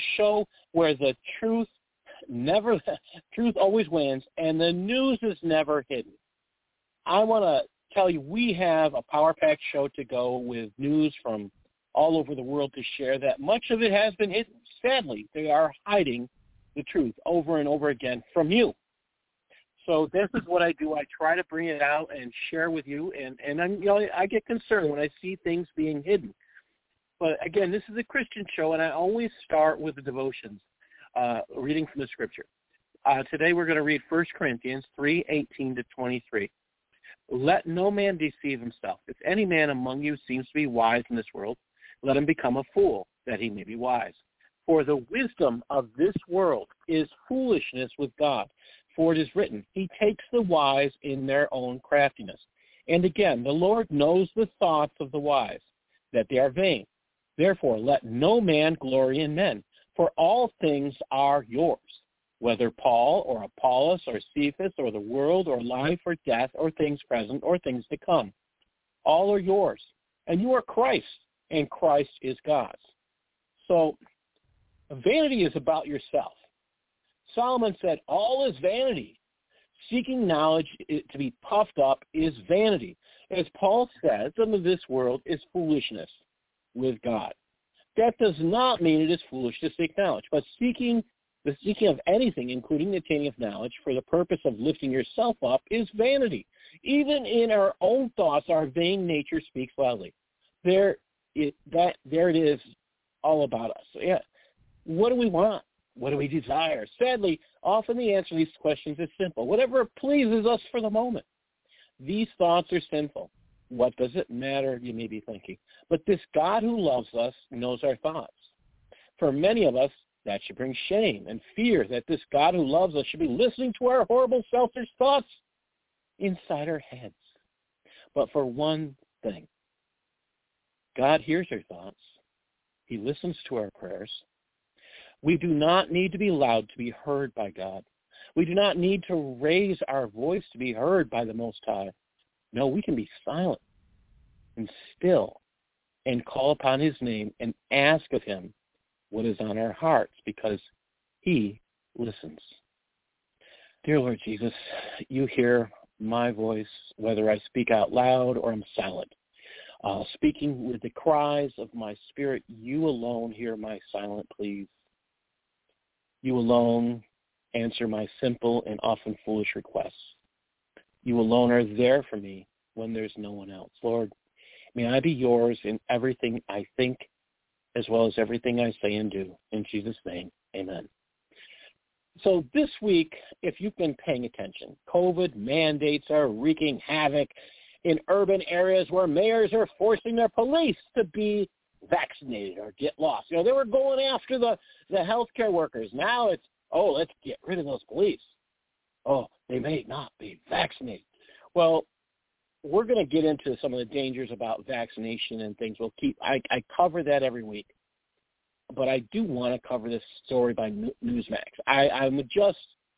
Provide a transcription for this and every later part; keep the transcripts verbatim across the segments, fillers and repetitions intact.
show where the truth never, truth always wins, and the news is never hidden. I want to tell you, we have a power-packed show to go with news from all over the world to share that much of it has been hidden. Sadly, they are hiding the truth over and over again from you. So this is what I do. I try to bring it out and share with you, and, and I'm, you know, I get concerned when I see things being hidden. But, again, this is a Christian show, and I always start with the devotions, uh, reading from the Scripture. Uh, today we're going to read First Corinthians three eighteen to twenty-three. Let no man deceive himself. If any man among you seems to be wise in this world, let him become a fool, that he may be wise. For the wisdom of this world is foolishness with God. For it is written, he takes the wise in their own craftiness. And again, the Lord knows the thoughts of the wise, that they are vain. Therefore, let no man glory in men, for all things are yours, whether Paul or Apollos or Cephas or the world or life or death or things present or things to come. All are yours, and you are Christ, and Christ is God's. So vanity is about yourself. Solomon said, all is vanity. Seeking knowledge to be puffed up is vanity. As Paul says, some of this world is foolishness with God. That does not mean it is foolish to seek knowledge, but seeking the seeking of anything, including the attaining of knowledge, for the purpose of lifting yourself up is vanity. Even in our own thoughts, our vain nature speaks loudly. There, it, that, there it is, all about us. So, yeah, what do we want? What do we desire? Sadly, often the answer to these questions is simple. Whatever pleases us for the moment. These thoughts are sinful. What does it matter, you may be thinking. But this God who loves us knows our thoughts. For many of us, that should bring shame and fear that this God who loves us should be listening to our horrible, selfish thoughts inside our heads. But for one thing, God hears our thoughts. He listens to our prayers. We do not need to be loud to be heard by God. We do not need to raise our voice to be heard by the Most High. No, we can be silent and still and call upon his name and ask of him what is on our hearts, because he listens. Dear Lord Jesus, you hear my voice, whether I speak out loud or I'm silent. Uh, speaking with the cries of my spirit, you alone hear my silent pleas. You alone answer my simple and often foolish requests. You alone are there for me when there's no one else. Lord, may I be yours in everything I think as well as everything I say and do. In Jesus' name, amen. So this week, if you've been paying attention, COVID mandates are wreaking havoc in urban areas where mayors are forcing their police to be vaccinated or get lost. You know, they were going after the, the healthcare workers. Now it's, oh, let's get rid of those police. Oh, they may not be vaccinated. Well, we're going to get into some of the dangers about vaccination and things. We'll keep, I, I cover that every week. But I do want to cover this story by Newsmax. I, I'm just,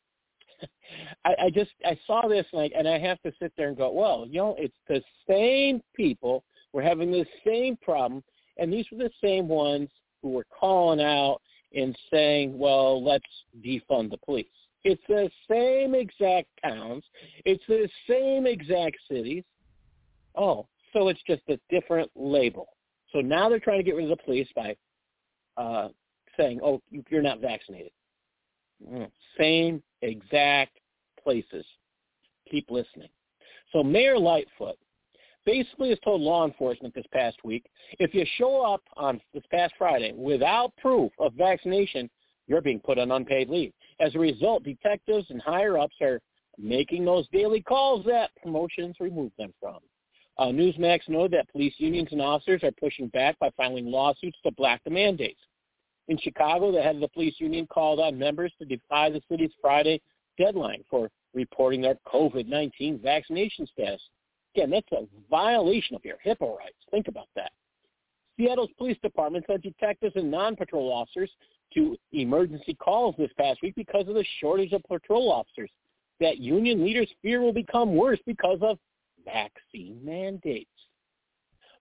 I, I just, I saw this and I, and I have to sit there and go, well, you know, it's the same people. We're having the same problem. And these were the same ones who were calling out and saying, well, let's defund the police. It's the same exact towns. It's the same exact cities. Oh, so it's just a different label. So now they're trying to get rid of the police by uh, saying, oh, you're not vaccinated. Mm, same exact places. Keep listening. So Mayor Lightfoot basically has told law enforcement this past week, if you show up on this past Friday without proof of vaccination, you're being put on unpaid leave. As a result, detectives and higher-ups are making those daily calls that promotions remove them from. Uh, Newsmax noted that police unions and officers are pushing back by filing lawsuits to block the mandates. In Chicago, the head of the police union called on members to defy the city's Friday deadline for reporting their COVID nineteen vaccination status. Again, that's a violation of your HIPAA rights. Think about that. Seattle's police department sent detectives and non-patrol officers to emergency calls this past week because of the shortage of patrol officers that union leaders fear will become worse because of vaccine mandates.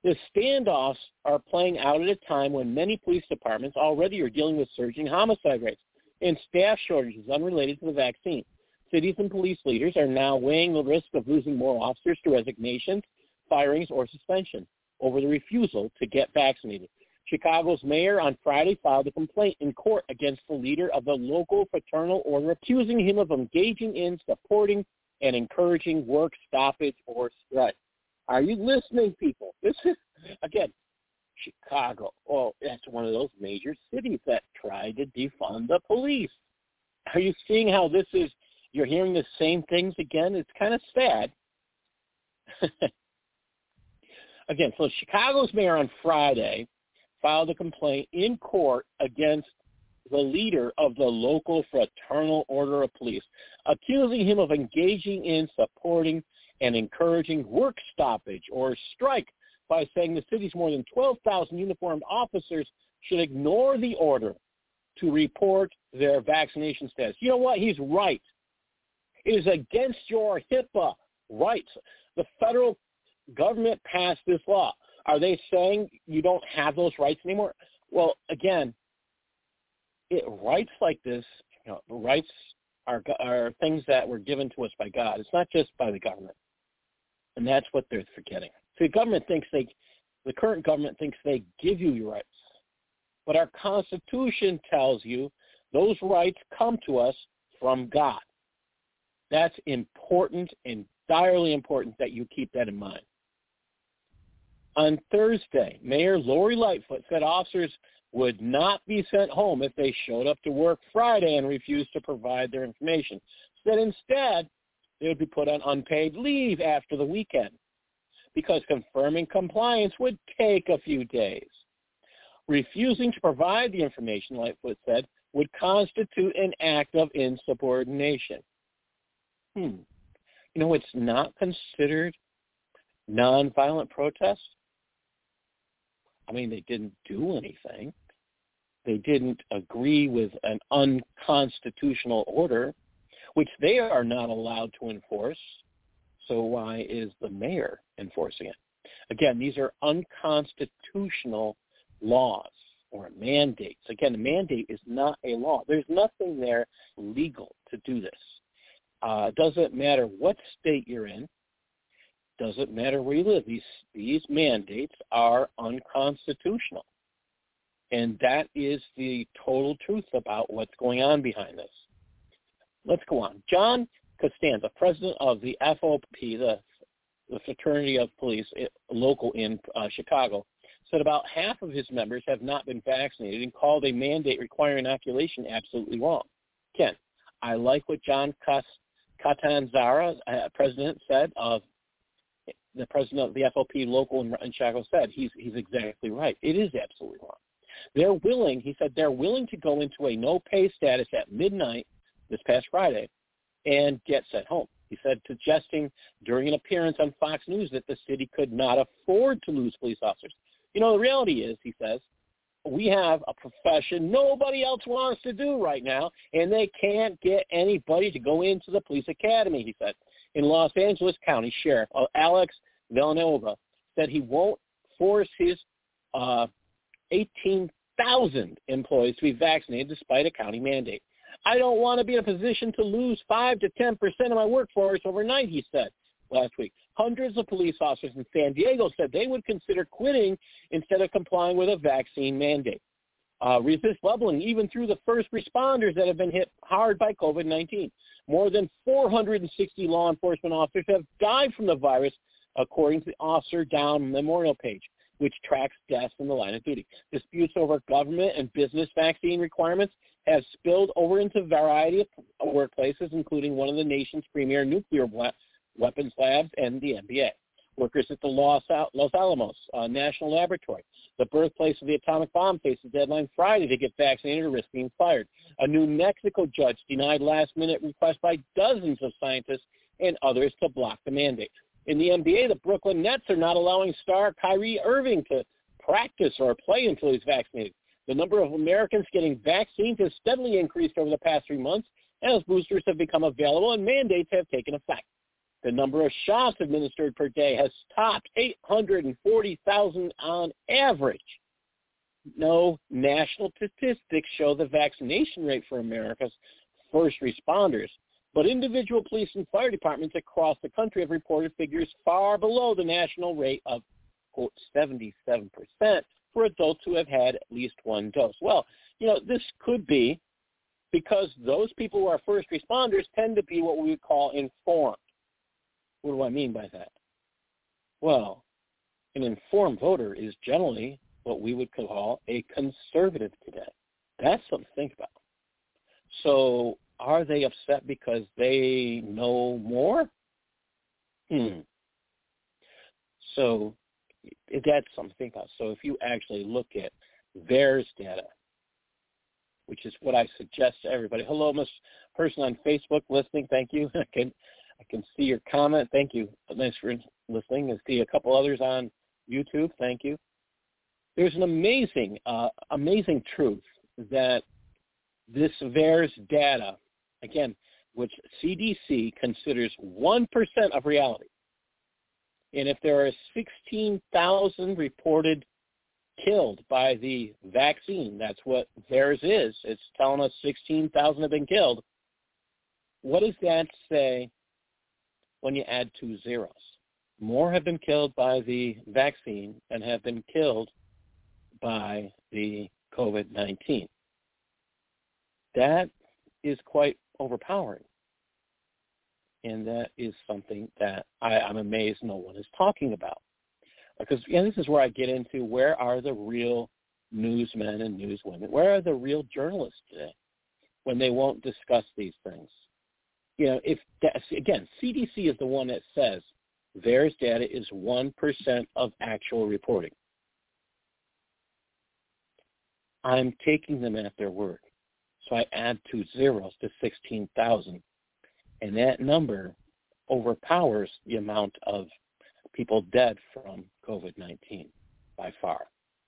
The standoffs are playing out at a time when many police departments already are dealing with surging homicide rates and staff shortages unrelated to the vaccine. Cities and police leaders are now weighing the risk of losing more officers to resignations, firings, or suspension over the refusal to get vaccinated. Chicago's mayor on Friday filed a complaint in court against the leader of the local fraternal order, accusing him of engaging in, supporting, and encouraging work stoppage or strike. Are you listening, people? This is, again, Chicago. Oh, that's one of those major cities that tried to defund the police. Are you seeing how this is, you're hearing the same things again? It's kind of sad. Again, so Chicago's mayor on Friday filed a complaint in court against the leader of the local fraternal order of police, accusing him of engaging in, supporting, and encouraging work stoppage or strike by saying the city's more than twelve thousand uniformed officers should ignore the order to report their vaccination status. You know what? He's right. It is against your HIPAA rights. The federal government passed this law. Are they saying you don't have those rights anymore? Well, again, it, rights like this, you know, rights are, are things that were given to us by God. It's not just by the government. And that's what they're forgetting. See, the government thinks they, the current government thinks they give you your rights. But our Constitution tells you those rights come to us from God. That's important and direly important that you keep that in mind. On Thursday, Mayor Lori Lightfoot said officers would not be sent home if they showed up to work Friday and refused to provide their information. Said instead, they would be put on unpaid leave after the weekend because confirming compliance would take a few days. Refusing to provide the information, Lightfoot said, would constitute an act of insubordination. Hmm. You know, it's not considered nonviolent protest. I mean, they didn't do anything. They didn't agree with an unconstitutional order, which they are not allowed to enforce. So why is the mayor enforcing it? Again, these are unconstitutional laws or mandates. Again, the mandate is not a law. There's nothing there legal to do this. Uh, doesn't matter what state you're in. Doesn't matter where you live. These these mandates are unconstitutional. And that is the total truth about what's going on behind this. Let's go on. John Costanza, president of the F O P, the, the Fraternity of Police, local in uh, Chicago, said about half of his members have not been vaccinated and called a mandate requiring inoculation absolutely wrong. Ken, I like what John Catanzara, uh, president, said of the president of the F O P local in, in Chicago said. He's he's exactly right. It is absolutely wrong. They're willing, he said, they're willing to go into a no-pay status at midnight this past Friday and get sent home. He said, suggesting during an appearance on Fox News that the city could not afford to lose police officers. You know, the reality is, he says, we have a profession nobody else wants to do right now, and they can't get anybody to go into the police academy, he said. In Los Angeles County, Sheriff Alex Villanueva said he won't force his uh, eighteen thousand employees to be vaccinated despite a county mandate. I don't want to be in a position to lose five to ten percent of my workforce overnight, he said last week. Hundreds of police officers in San Diego said they would consider quitting instead of complying with a vaccine mandate. Uh, resist bubbling even through the first responders that have been hit hard by COVID nineteen. More than four hundred sixty law enforcement officers have died from the virus, according to the Officer Down Memorial page, which tracks deaths in the line of duty. Disputes over government and business vaccine requirements have spilled over into a variety of workplaces, including one of the nation's premier nuclear weapons labs and the N B A. Workers at the Los, Al- Los Alamos uh, National Laboratory, the birthplace of the atomic bomb, face a deadline Friday to get vaccinated or risk being fired. A New Mexico judge denied last-minute requests by dozens of scientists and others to block the mandate. In the N B A, the Brooklyn Nets are not allowing star Kyrie Irving to practice or play until he's vaccinated. The number of Americans getting vaccines has steadily increased over the past three months as boosters have become available and mandates have taken effect. The number of shots administered per day has topped eight hundred forty thousand on average. No national statistics show the vaccination rate for America's first responders, but individual police and fire departments across the country have reported figures far below the national rate of, quote, seventy-seven percent for adults who have had at least one dose. Well, you know, this could be because those people who are first responders tend to be what we would call informed. What do I mean by that? Well, an informed voter is generally what we would call a conservative today. That's something to think about. So are they upset because they know more? Hmm. So that's something to think about. So if you actually look at V A E R S data, which is what I suggest to everybody. Hello, Miss Person on Facebook listening. Thank you. I can I can see your comment. Thank you. Thanks for listening. I see a couple others on YouTube. Thank you. There's an amazing, uh, amazing truth that this V A E R S data, again, which C D C considers one percent of reality. And if there are sixteen thousand reported killed by the vaccine, that's what V A E R S is. It's telling us sixteen thousand have been killed. What does that say when you add two zeros? More have been killed by the vaccine than have been killed by the COVID nineteen. That is quite overpowering. And that is something that I, I'm amazed no one is talking about. Because yeah, this is where I get into where are the real newsmen and newswomen? Where are the real journalists today when they won't discuss these things? You know, if that, again, C D C is the one that says V A E R S data is one percent of actual reporting. I'm taking them at their word. So I add two zeros to sixteen thousand, and that number overpowers the amount of people dead from COVID nineteen by far.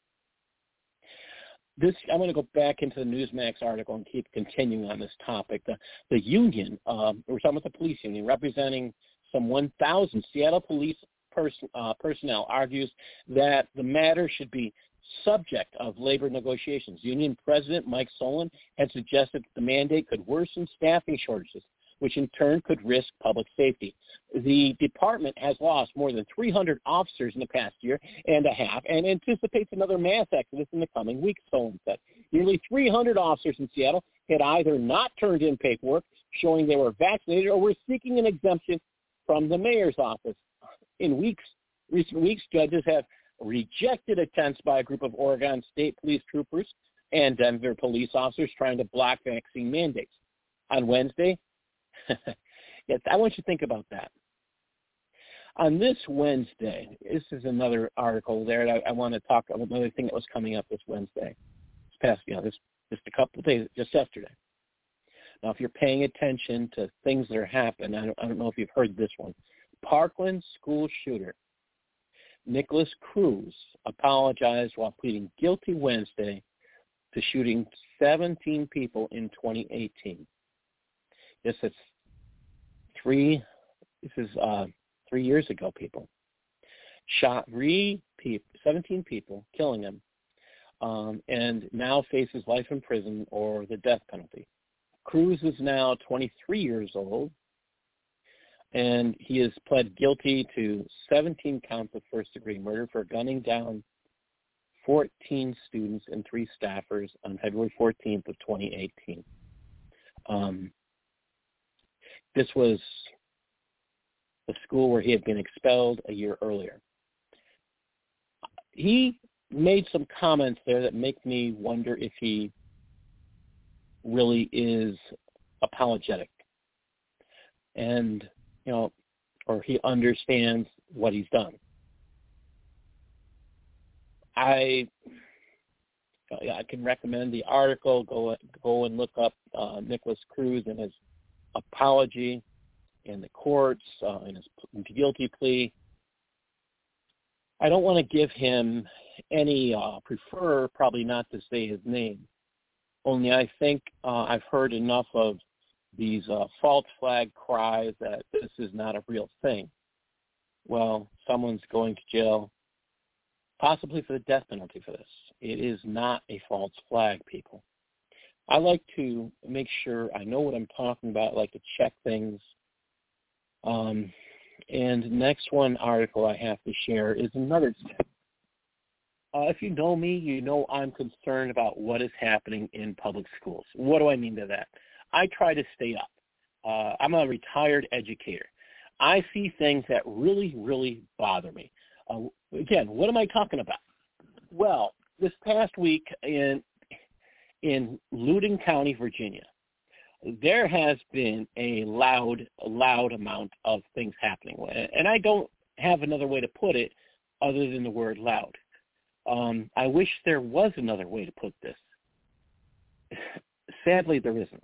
This, I'm going to go back into the Newsmax article and keep continuing on this topic. The, the union, um, we're talking about the police union, representing some one thousand Seattle police person, uh, personnel, argues that the matter should be subject of labor negotiations. Union President Mike Solon had suggested that the mandate could worsen staffing shortages, which in turn could risk public safety. The department has lost more than three hundred officers in the past year and a half and anticipates another mass exodus in the coming weeks, Solon said. Nearly three hundred officers in Seattle had either not turned in paperwork showing they were vaccinated or were seeking an exemption from the mayor's office. In weeks, recent weeks, judges have rejected attempts by a group of Oregon State Police troopers and Denver police officers trying to block vaccine mandates. On Wednesday, yes, I want you to think about that. On this Wednesday, this is another article there. I, I want to talk about another thing that was coming up this Wednesday. This past, you know, this just a couple of days, just yesterday. Now, if you're paying attention to things that are happening, I don't, I don't know if you've heard this one. Parkland school shooter Nicholas Cruz apologized while pleading guilty Wednesday to shooting seventeen people in twenty eighteen. Yes, it's three. This is uh, three years ago. People shot three people, seventeen people, killing them, um, and now faces life in prison or the death penalty. Cruz is now twenty-three years old, and he has pled guilty to seventeen counts of first-degree murder for gunning down fourteen students and three staffers on February fourteenth of twenty eighteen. Um, this was a school where he had been expelled a year earlier. He made some comments there that make me wonder if he really is apologetic. And you know, or he understands what he's done. I, I can recommend the article. Go go and look up uh, Nicholas Cruz and his apology in the courts uh, and his guilty plea. I don't want to give him any. Uh, prefer probably not to say his name. Only I think uh, I've heard enough of these uh, false flag cries that this is not a real thing. Well, someone's going to jail, possibly for the death penalty for this. It is not a false flag, people. I like to make sure I know what I'm talking about. I like to check things. Um, and next one article I have to share is another. Uh, if you know me, you know I'm concerned about what is happening in public schools. What do I mean by that? I try to stay up. Uh, I'm a retired educator. I see things that really, really bother me. Uh, again, what am I talking about? Well, this past week in in Loudoun County, Virginia, there has been a loud, loud amount of things happening. And I don't have another way to put it other than the word loud. Um, I wish there was another way to put this. Sadly, there isn't.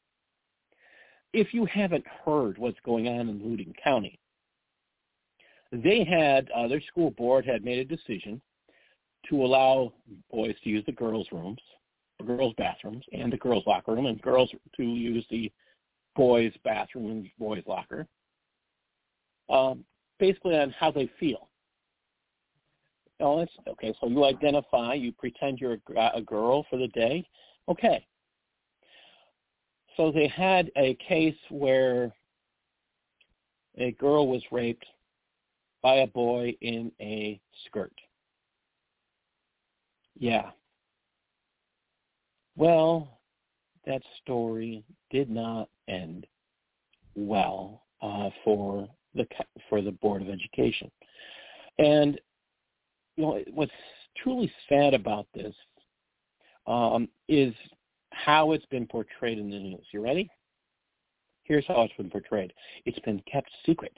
If you haven't heard what's going on in Loudoun County, they had, uh, their school board had made a decision to allow boys to use the girls' rooms, the girls' bathrooms, and the girls' locker room, and girls to use the boys' bathroom and boys' locker, um, basically on how they feel. Oh, that's okay. So you identify, you pretend you're a, a girl for the day. Okay. So they had a case where a girl was raped by a boy in a skirt. Yeah. Well, that story did not end well uh, for the for the Board of Education. And you know what's truly sad about this um, is how it's been portrayed in the news. You ready? Here's how it's been portrayed. It's been kept secret.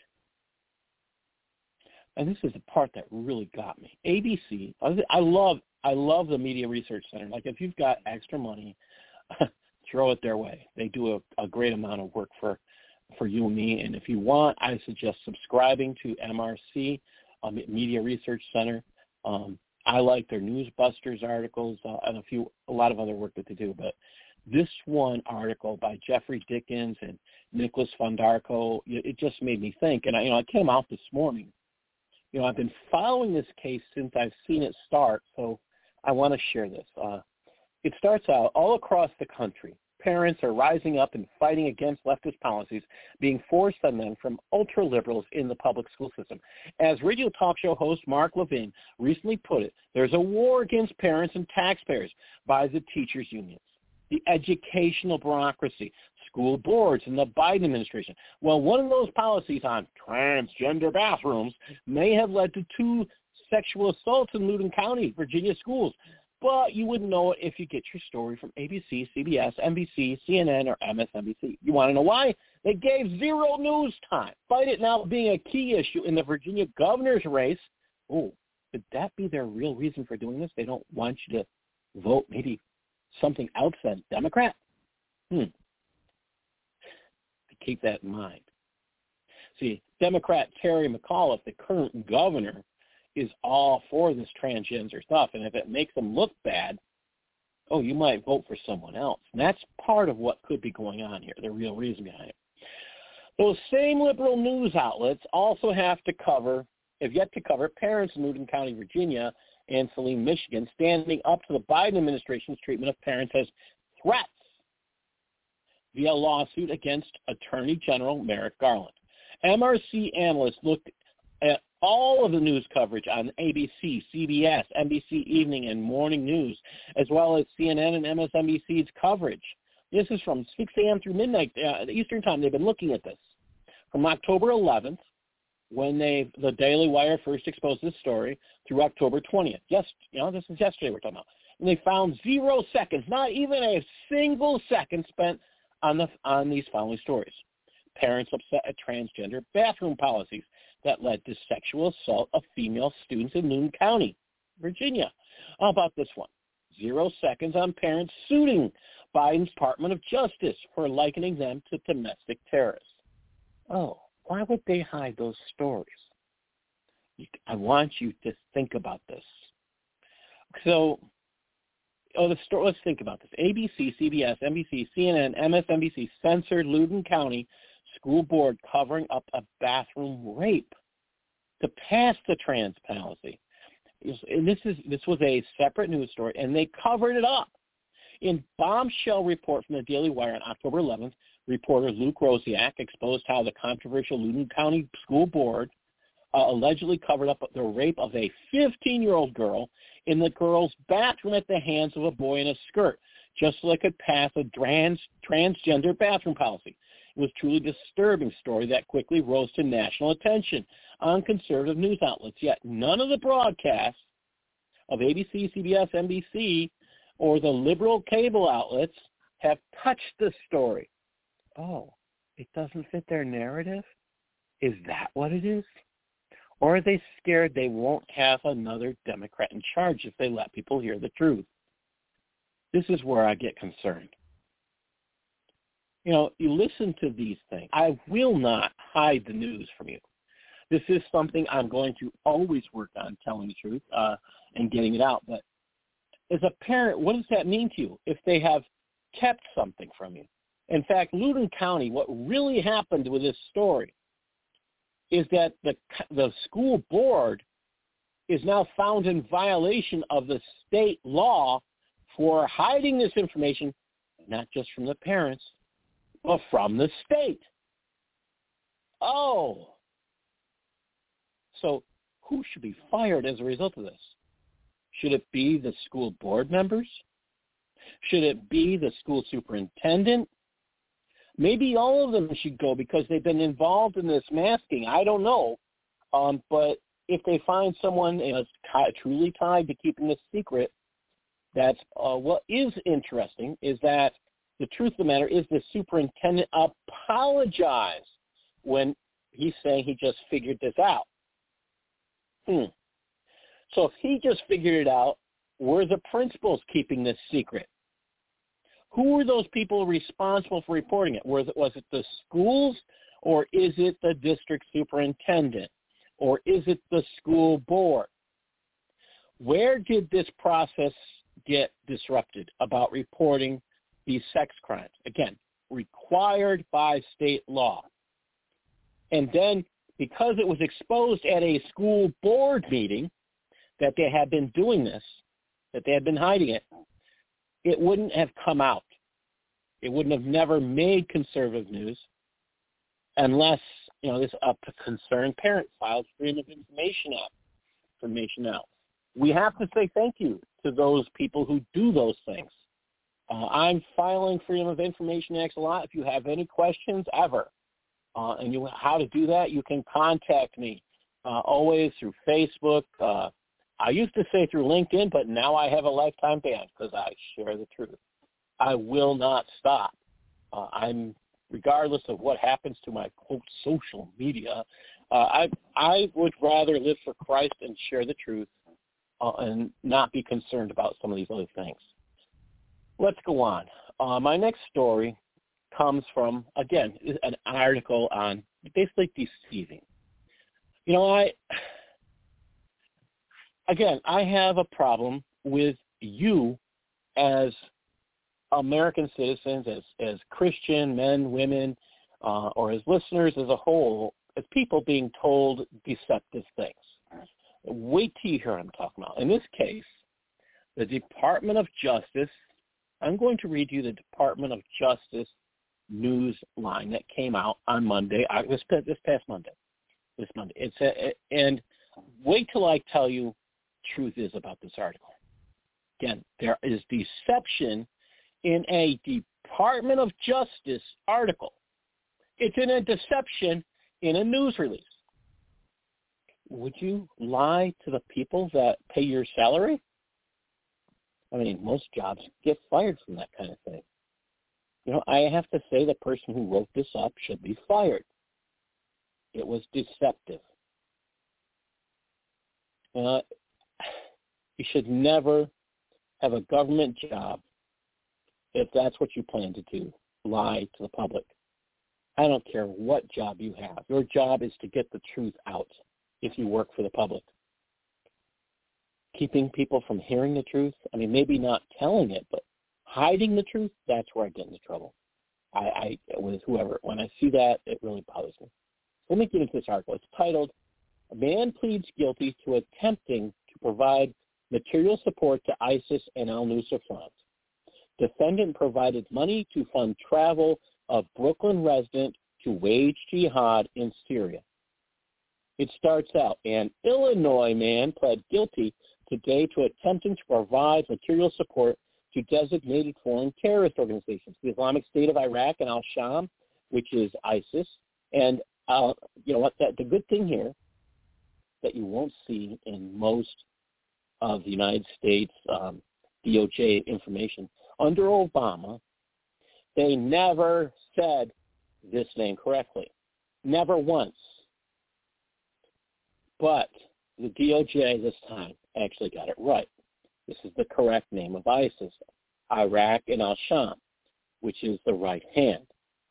And this is the part that really got me. A B C, I love I love the Media Research Center. Like, if you've got extra money, throw it their way. They do a, a great amount of work for, for you and me. And if you want, I suggest subscribing to M R C, um, Media Research Center. Um, I like their Newsbusters articles uh, and a few, a lot of other work that they do. But this one article by Jeffrey Dickens and Nicholas Fondarco, it just made me think. And I, you know, I came out this morning. You know, I've been following this case since I've seen it start, so I want to share this. Uh, it starts out all across the country. Parents are rising up and fighting against leftist policies being forced on them from ultra-liberals in the public school system. As radio talk show host Mark Levin recently put it, there's a war against parents and taxpayers by the teachers' unions, the educational bureaucracy, school boards, and the Biden administration. Well, one of those policies on transgender bathrooms may have led to two sexual assaults in Loudoun County, Virginia schools. But you wouldn't know it if you get your story from A B C, C B S, N B C, C N N, or M S N B C. You want to know why? They gave zero news time. Despite it now being a key issue in the Virginia governor's race. Oh, could that be their real reason for doing this? They don't want you to vote maybe something else than Democrat? Hmm. Keep that in mind. See, Democrat Terry McAuliffe, the current governor, is all for this transgender stuff. And if it makes them look bad, oh, you might vote for someone else. And that's part of what could be going on here, the real reason behind it. Those same liberal news outlets also have to cover, have yet to cover, parents in Loudoun County, Virginia, and Saline, Michigan, standing up to the Biden administration's treatment of parents as threats via lawsuit against Attorney General Merrick Garland. M R C analysts looked at all of the news coverage on A B C, C B S, N B C Evening and Morning News, as well as C N N and M S N B C's coverage. This is from six a.m. through midnight uh, Eastern Time. They've been looking at this. From October eleventh, when they the Daily Wire first exposed this story, through October twentieth. Yes, you know, this is yesterday we're talking about. And they found zero seconds, not even a single second spent on the on these following stories. Parents upset at transgender bathroom policies that led to sexual assault of female students in Loudoun County, Virginia. How about this one? Zero seconds on parents suing Biden's Department of Justice for likening them to domestic terrorists. Oh, why would they hide those stories? I want you to think about this. So oh, the story, let's think about this. A B C, C B S, N B C, C N N, M S N B C censored Loudoun County School Board covering up a bathroom rape to pass the trans policy. And this is this was a separate news story, and they covered it up. In bombshell report from the Daily Wire on October eleventh, reporter Luke Rosiak exposed how the controversial Loudoun County School Board uh, allegedly covered up the rape of a fifteen-year-old girl in the girl's bathroom at the hands of a boy in a skirt, just so they could pass a trans, transgender bathroom policy. It was a truly disturbing story that quickly rose to national attention on conservative news outlets, yet none of the broadcasts of A B C, C B S, N B C, or the liberal cable outlets have touched this story. Oh, it doesn't fit their narrative? Is that what it is? Or are they scared they won't have another Democrat in charge if they let people hear the truth? This is where I get concerned. You know, you listen to these things. I will not hide the news from you. This is something I'm going to always work on, telling the truth uh, and getting it out. But as a parent, what does that mean to you if they have kept something from you? In fact, Loudoun County, what really happened with this story is that the the school board is now found in violation of the state law for hiding this information, not just from the parents, but from the state. Oh. So who should be fired as a result of this? Should it be the school board members? Should it be the school superintendent? Maybe all of them should go because they've been involved in this masking. I don't know. Um, but if they find someone you know, truly tied to keeping this secret, that's uh, what is interesting is that the truth of the matter is the superintendent apologized when he's saying he just figured this out. Hmm. So if he just figured it out, were the principals keeping this secret? Who were those people responsible for reporting it? Was it, was it the schools, or is it the district superintendent, or is it the school board? Where did this process get disrupted about reporting these sex crimes? Again, required by state law. And then because it was exposed at a school board meeting that they had been doing this, that they had been hiding it, it wouldn't have come out. It wouldn't have never made conservative news unless, you know, this uh, concerned parent filed Freedom of Information Act information out. We have to say thank you to those people who do those things. Uh, I'm filing Freedom of Information Acts a lot. If you have any questions ever, uh, and you how to do that, you can contact me uh, always through Facebook. Uh, I used to say through LinkedIn, but now I have a lifetime ban because I share the truth. I will not stop. Uh, I'm, regardless of what happens to my, quote, social media, uh, I I would rather live for Christ and share the truth uh, and not be concerned about some of these other things. Let's go on. Uh, my next story comes from, again, an article on basically deceiving. You know, I... Again, I have a problem with you as American citizens, as, as Christian men, women, uh, or as listeners as a whole, as people being told deceptive things. Wait till you hear what I'm talking about. In this case, the Department of Justice, I'm going to read you the Department of Justice news line that came out on Monday, this, this past Monday. This Monday. It's a, and wait till I tell you truth is about this article. Again, there is deception in a Department of Justice article. It's in a deception in a news release. Would you lie to the people that pay your salary? I mean, most jobs get fired from that kind of thing. You know, I have to say the person who wrote this up should be fired. It was deceptive. Uh, You should never have a government job if that's what you plan to do, lie to the public. I don't care what job you have. Your job is to get the truth out if you work for the public. keeping people from hearing the truth. I mean, maybe not telling it, but hiding the truth, that's where I get into trouble. I, I with whoever, when I see that, it really bothers me. Let me get into this article. It's titled, "A Man Pleads Guilty to Attempting to Provide Material Support to ISIS and al-Nusra Front. Defendant provided money to fund travel of Brooklyn resident to wage jihad in Syria." It starts out, an Illinois man pled guilty today to attempting to provide material support to designated foreign terrorist organizations, the Islamic State of Iraq and al-Sham, which is ISIS. And uh, you know what? That, the good thing here that you won't see in most of the United States um, D O J information, under Obama, they never said this name correctly. Never once. But the D O J this time actually got it right. This is the correct name of ISIS, Iraq and al-Sham, which is the right hand.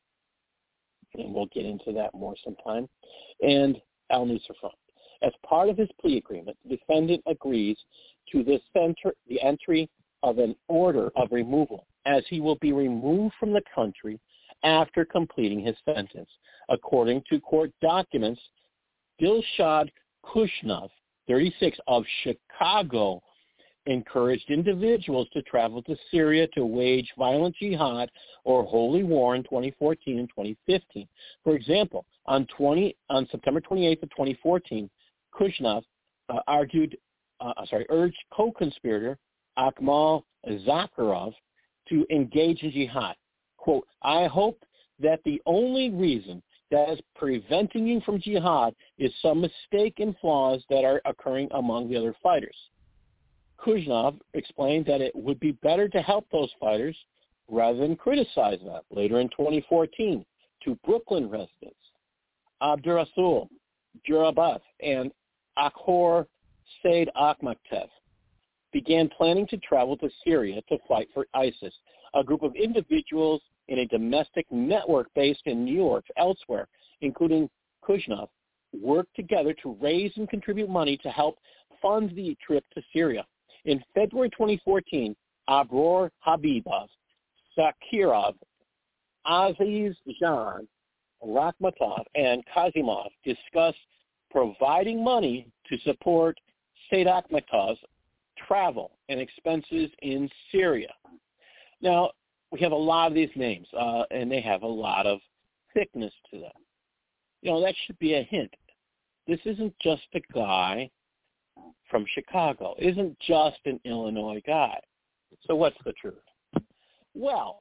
And we'll get into that more sometime. And al-Nusra Front. As part of his plea agreement, the defendant agrees to the, center, the entry of an order of removal, as he will be removed from the country after completing his sentence. According to court documents, Dilshad Kushnov, thirty-six, of Chicago, encouraged individuals to travel to Syria to wage violent jihad or holy war in twenty fourteen and twenty fifteen. For example, on, twenty, on September twenty-eighth of twenty fourteen, Kushnov uh, argued, uh, sorry, urged co-conspirator Akmal Zakharov to engage in jihad. Quote, "I hope that the only reason that is preventing you from jihad is some mistake and flaws that are occurring among the other fighters." Kushnov explained that it would be better to help those fighters rather than criticize them. Later in twenty fourteen, two Brooklyn residents, Abdurasul Jurabat and Akhor Said Akhmaktev, began planning to travel to Syria to fight for ISIS. A group of individuals in a domestic network based in New York, elsewhere, including Kushnov, worked together to raise and contribute money to help fund the trip to Syria. In February twenty fourteen, Abror Habibov, Zakirov, Aziz Jan, Rakhmatov, and Kazimov discussed providing money to support Said Akhmatov's travel and expenses in Syria. Now, we have a lot of these names, uh, and they have a lot of thickness to them. You know, that should be a hint. This isn't just a guy from Chicago. It isn't just an Illinois guy. So what's the truth? Well,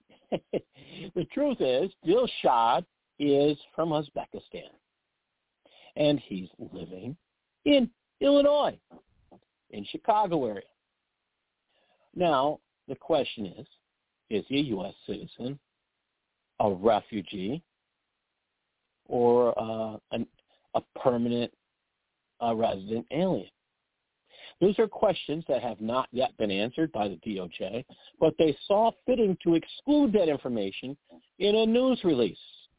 the truth is Dilshad is from Uzbekistan, and he's living in Illinois, in Chicago area. Now, the question is, is he a U S citizen, a refugee, or uh, an, a permanent uh, resident alien? Those are questions that have not yet been answered by the D O J, but they saw fitting to exclude that information in a news release.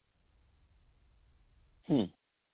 Hmm.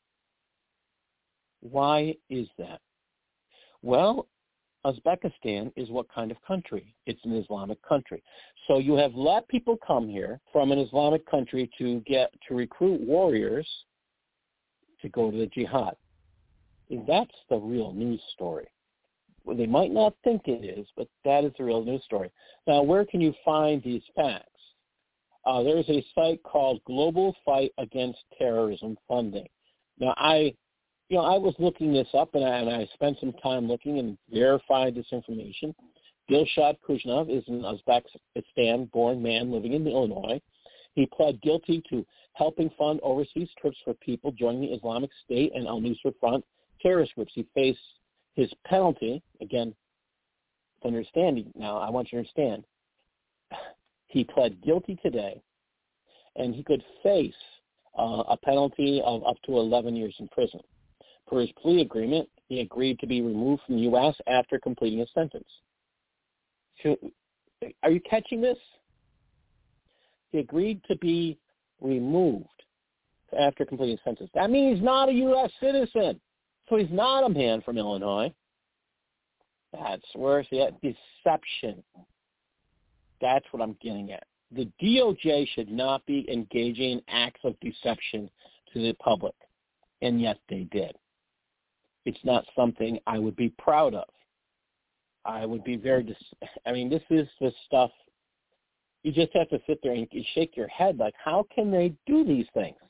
Why is that? Well, Uzbekistan is what kind of country? It's an Islamic country. So you have let people come here from an Islamic country to get to recruit warriors to go to the jihad. And that's the real news story. Well, they might not think it is, but that is the real news story. Now, where can you find these facts? Uh, there's a site called Global Fight Against Terrorism Funding. Now, I, you know, I was looking this up, and I, and I spent some time looking and verified this information. Dilshad Kushnov is an Uzbekistan-born man living in Illinois. He pled guilty to helping fund overseas trips for people joining the Islamic State and al-Nusra Front terrorist groups. He faced his penalty, again, understanding now, I want you to understand, he pled guilty today, and he could face uh, a penalty of up to eleven years in prison. Per his plea agreement, he agreed to be removed from the U S after completing his sentence. So, are you catching this? He agreed to be removed after completing his sentence. That means he's not a U S citizen. So he's not a man from Illinois. That's where it's at. Deception. That's what I'm getting at. The D O J should not be engaging in acts of deception to the public, and yet they did. It's not something I would be proud of. I would be very, dis- I mean, this is the stuff, you just have to sit there and you shake your head like, how can they do these things?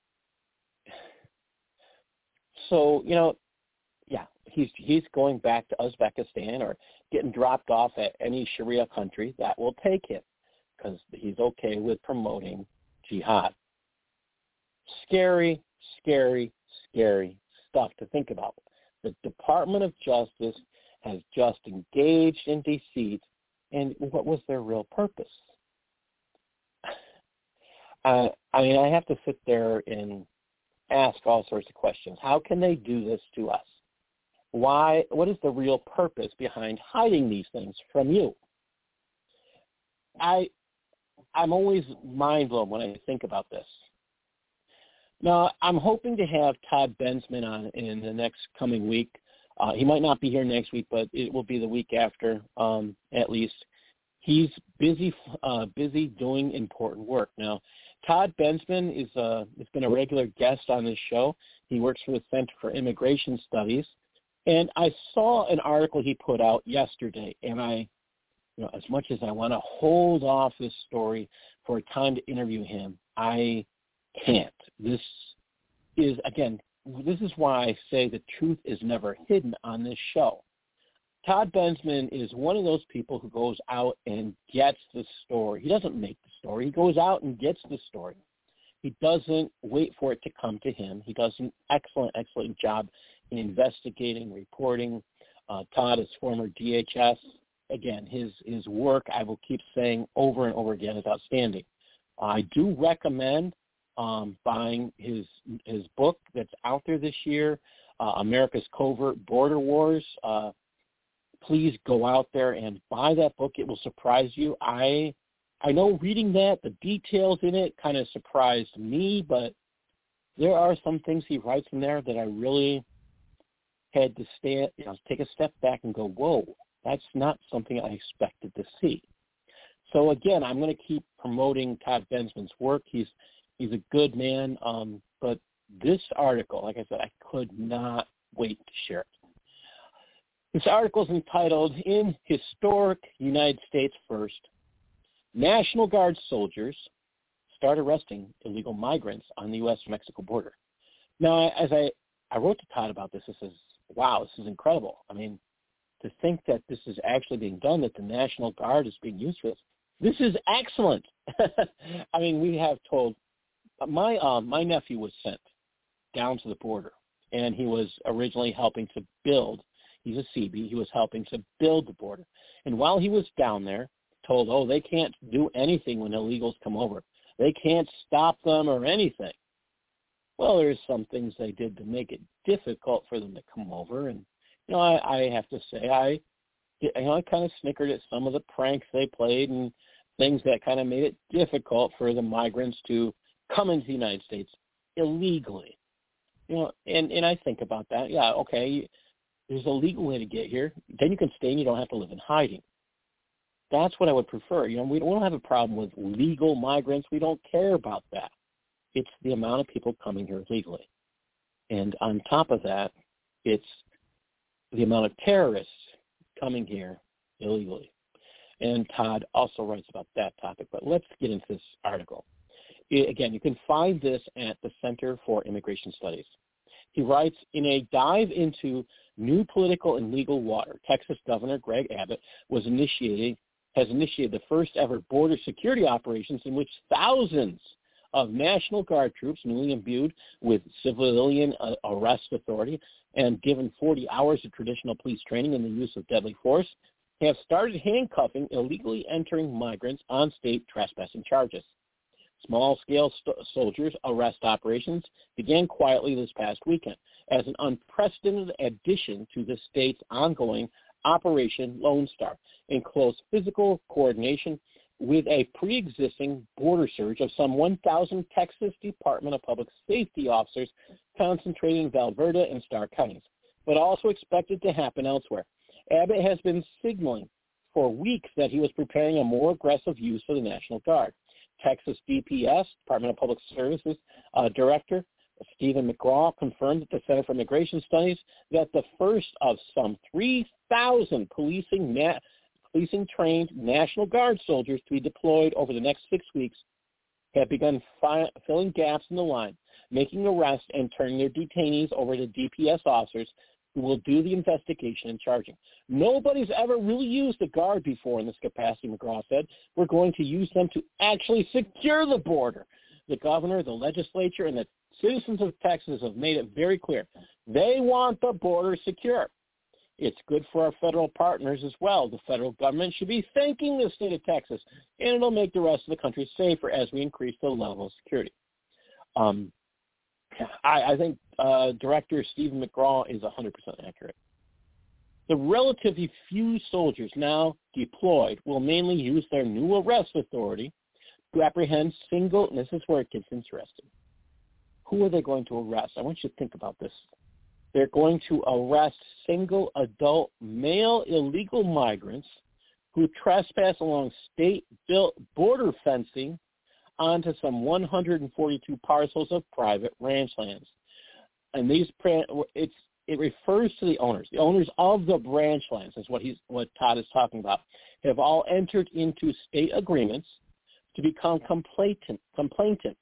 So, you know, yeah, he's he's going back to Uzbekistan or getting dropped off at any Sharia country that will take him because he's okay with promoting jihad. Scary, scary, scary stuff to think about. The Department of Justice has just engaged in deceit, and what was their real purpose? Uh, I mean, I have to sit there and ask all sorts of questions. How can they do this to us? Why? What is the real purpose behind hiding these things from you? I, I'm always mind blown when I think about this. Now, I'm hoping to have Todd Bensman on in the next coming week. Uh, he might not be here next week, but it will be the week after, um, at least. He's busy, uh, busy doing important work. Now, Todd Bensman is uh, has been a regular guest on this show. He works for the Center for Immigration Studies, and I saw an article he put out yesterday. And I, you know, as much as I want to hold off this story for a time to interview him, I can't. This is again. This is why I say the truth is never hidden on this show. Todd Bensman is one of those people who goes out and gets the story. He doesn't make the story. He goes out and gets the story. He doesn't wait for it to come to him. He does an excellent, excellent job in investigating, reporting. Uh, Todd is former D H S. Again, his, his work, I will keep saying over and over again, is outstanding. I do recommend Um, buying his his book that's out there this year, uh, America's Covert Border Wars. Uh, please go out there and buy that book. It will surprise you. I I know reading that, the details in it kind of surprised me, but there are some things he writes in there that I really had to stand, you know, take a step back and go, whoa, that's not something I expected to see. So again, I'm going to keep promoting Todd Bensman's work. He's He's a good man, um, but this article, like I said, I could not wait to share it. This article is entitled, In Historic United States First, National Guard Soldiers Start Arresting Illegal Migrants on the U S Mexico Border. Now, as I, I wrote to Todd about this, I says, wow, this is incredible. I mean, to think that this is actually being done, that the National Guard is being used for this, this is excellent. I mean, we have told My uh, my nephew was sent down to the border, and he was originally helping to build. He's a C B. He was helping to build the border. And while he was down there, told, oh, they can't do anything when illegals come over. They can't stop them or anything. Well, there's some things they did to make it difficult for them to come over. And, you know, I, I have to say, I, you know, I kind of snickered at some of the pranks they played and things that kind of made it difficult for the migrants to come into the United States illegally. You know, and, and I think about that. Yeah, okay, there's a legal way to get here. Then you can stay and you don't have to live in hiding. That's what I would prefer. You know, we don't have a problem with legal migrants. We don't care about that. It's the amount of people coming here legally. And on top of that, it's the amount of terrorists coming here illegally. And Todd also writes about that topic. But let's get into this article. Again, you can find this at the Center for Immigration Studies. He writes, in a dive into new political and legal water, Texas Governor Greg Abbott was initiating, has initiated the first ever border security operations in which thousands of National Guard troops, newly imbued with civilian uh, arrest authority and given forty hours of traditional police training in the use of deadly force, have started handcuffing illegally entering migrants on state trespassing charges. Small-scale st- soldiers arrest operations began quietly this past weekend as an unprecedented addition to the state's ongoing Operation Lone Star in close physical coordination with a pre-existing border surge of some one thousand Texas Department of Public Safety officers concentrated in Valverde and Starr counties, but also expected to happen elsewhere. Abbott has been signaling for weeks that he was preparing a more aggressive use of the National Guard. Texas D P S, Department of Public Services uh, Director Stephen McGraw confirmed at the Center for Immigration Studies that the first of some three thousand policing na- policing-trained National Guard soldiers to be deployed over the next six weeks have begun fi- filling gaps in the line, making arrests and turning their detainees over to D P S officers who will do the investigation and charging. Nobody's ever really used a guard before in this capacity, McGraw said. We're going to use them to actually secure the border. The governor, the legislature, and the citizens of Texas have made it very clear. They want the border secure. It's good for our federal partners as well. The federal government should be thanking the state of Texas, and it'll make the rest of the country safer as we increase the level of security. Um, I, I think uh, Director Stephen McGraw is one hundred percent accurate. The relatively few soldiers now deployed will mainly use their new arrest authority to apprehend single, and this is where it gets interesting. Who are they going to arrest? I want you to think about this. They're going to arrest single adult male illegal migrants who trespass along state-built border fencing onto some one hundred forty-two parcels of private ranch lands. And these it's it refers to the owners. The owners of the ranch lands is what he's what Todd is talking about. Have all entered into state agreements to become complainant, complainants.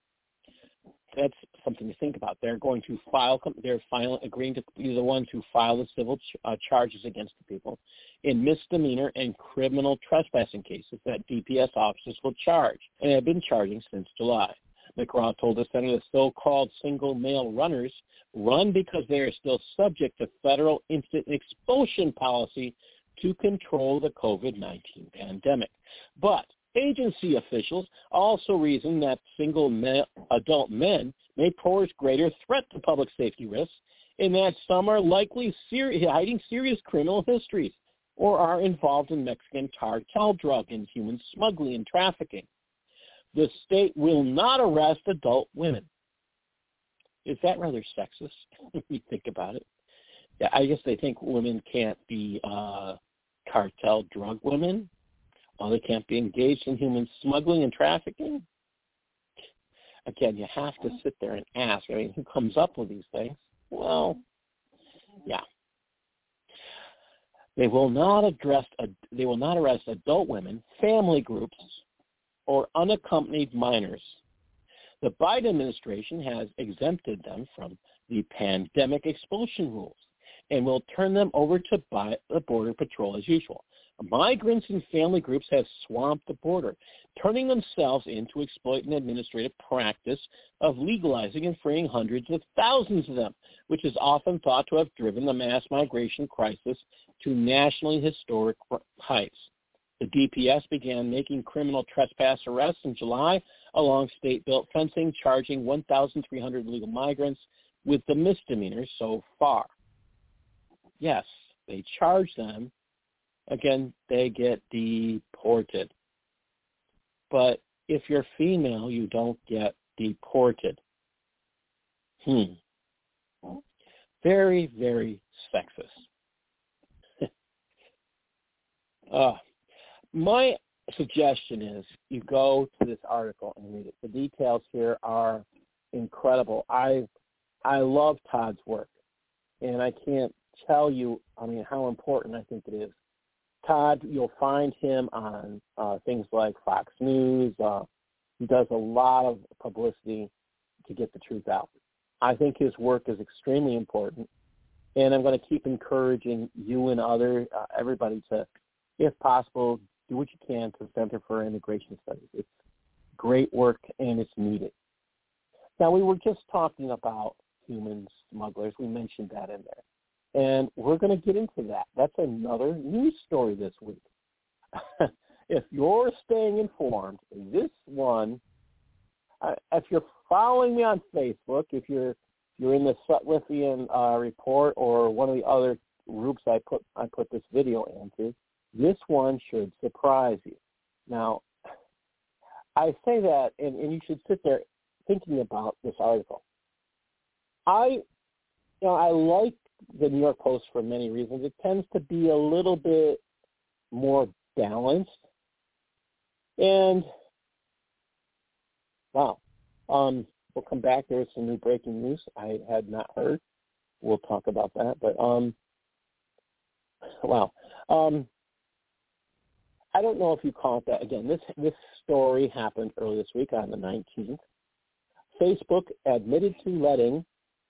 That's something to think about. They're going to file, they're filing, agreeing to be the ones who file the civil ch- uh, charges against the people in misdemeanor and criminal trespassing cases that D P S officers will charge and have been charging since July. McGraw told the Senator the so-called single male runners run because they are still subject to federal instant expulsion policy to control the COVID nineteen pandemic. But agency officials also reason that single male, adult men may pose greater threat to public safety risks, in that some are likely ser- hiding serious criminal histories or are involved in Mexican cartel drug and human smuggling and trafficking. The state will not arrest adult women. Is that rather sexist if you think about it? Yeah, I guess they think women can't be uh, cartel drug women. Oh, they can't be engaged in human smuggling and trafficking? Again, you have to sit there and ask, I mean, who comes up with these things? Well, yeah. They will not address, they will not arrest adult women, family groups, or unaccompanied minors. The Biden administration has exempted them from the pandemic expulsion rules and will turn them over to the Border Patrol as usual. Migrants and family groups have swamped the border, turning themselves into exploiting administrative practice of legalizing and freeing hundreds of thousands of them, which is often thought to have driven the mass migration crisis to nationally historic heights. The D P S began making criminal trespass arrests in July along state-built fencing, charging one thousand three hundred illegal migrants with the misdemeanors so far. Yes, they charge them. Again, they get deported. But if you're female, you don't get deported. Hmm. Very, very sexist. uh, my suggestion is you go to this article and read it. The details here are incredible. I I love Todd's work, and I can't tell you, I mean, how important I think it is. Todd, you'll find him on uh, things like Fox News. Uh, he does a lot of publicity to get the truth out. I think his work is extremely important, and I'm going to keep encouraging you and other uh, everybody to, if possible, do what you can to Center for Immigration Studies. It's great work, and it's needed. Now, we were just talking about human smugglers. We mentioned that in there. And we're going to get into that. That's another news story this week. If you're staying informed, this one, uh, if you're following me on Facebook, if you're you're in the Sutwiffian uh, report or one of the other groups I put I put this video into, this one should surprise you. Now, I say that, and, and you should sit there thinking about this article. I, you know, I like the New York Post for many reasons. It tends to be a little bit more balanced. And, wow, um, we'll come back. There was some new breaking news I had not heard. We'll talk about that. But, um, wow. Um, I don't know if you caught that. Again, this, this story happened early this week on the nineteenth. Facebook admitted to letting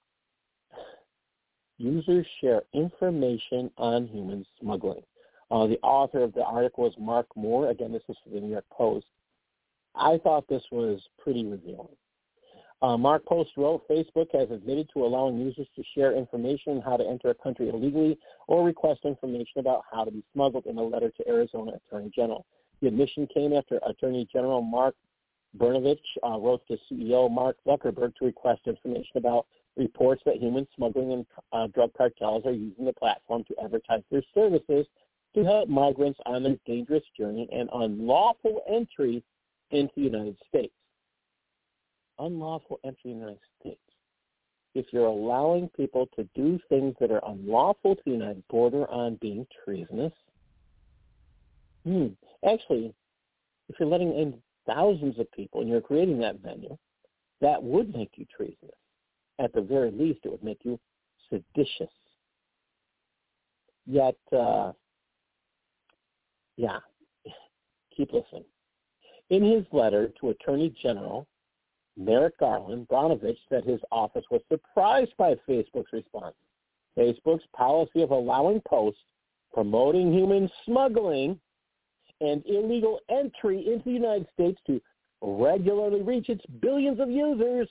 users share information on human smuggling. Uh, the author of the article is Mark Moore. Again, this is for the New York Post. I thought this was pretty revealing. Uh, Mark Post wrote, Facebook has admitted to allowing users to share information on how to enter a country illegally or request information about how to be smuggled in a letter to Arizona Attorney General. The admission came after Attorney General Mark Brnovich uh, wrote to C E O Mark Zuckerberg to request information about reports that human smuggling and uh, drug cartels are using the platform to advertise their services to help migrants on their dangerous journey and unlawful entry into the United States. Unlawful entry in the United States. If you're allowing people to do things that are unlawful to the United border on being treasonous, hmm, actually, if you're letting in thousands of people and you're creating that venue, that would make you treasonous. At the very least, it would make you seditious. Yet, uh, yeah, keep listening. In his letter to Attorney General Merrick Garland, Brnovich said his office was surprised by Facebook's response. Facebook's policy of allowing posts promoting human smuggling and illegal entry into the United States to regularly reach its billions of users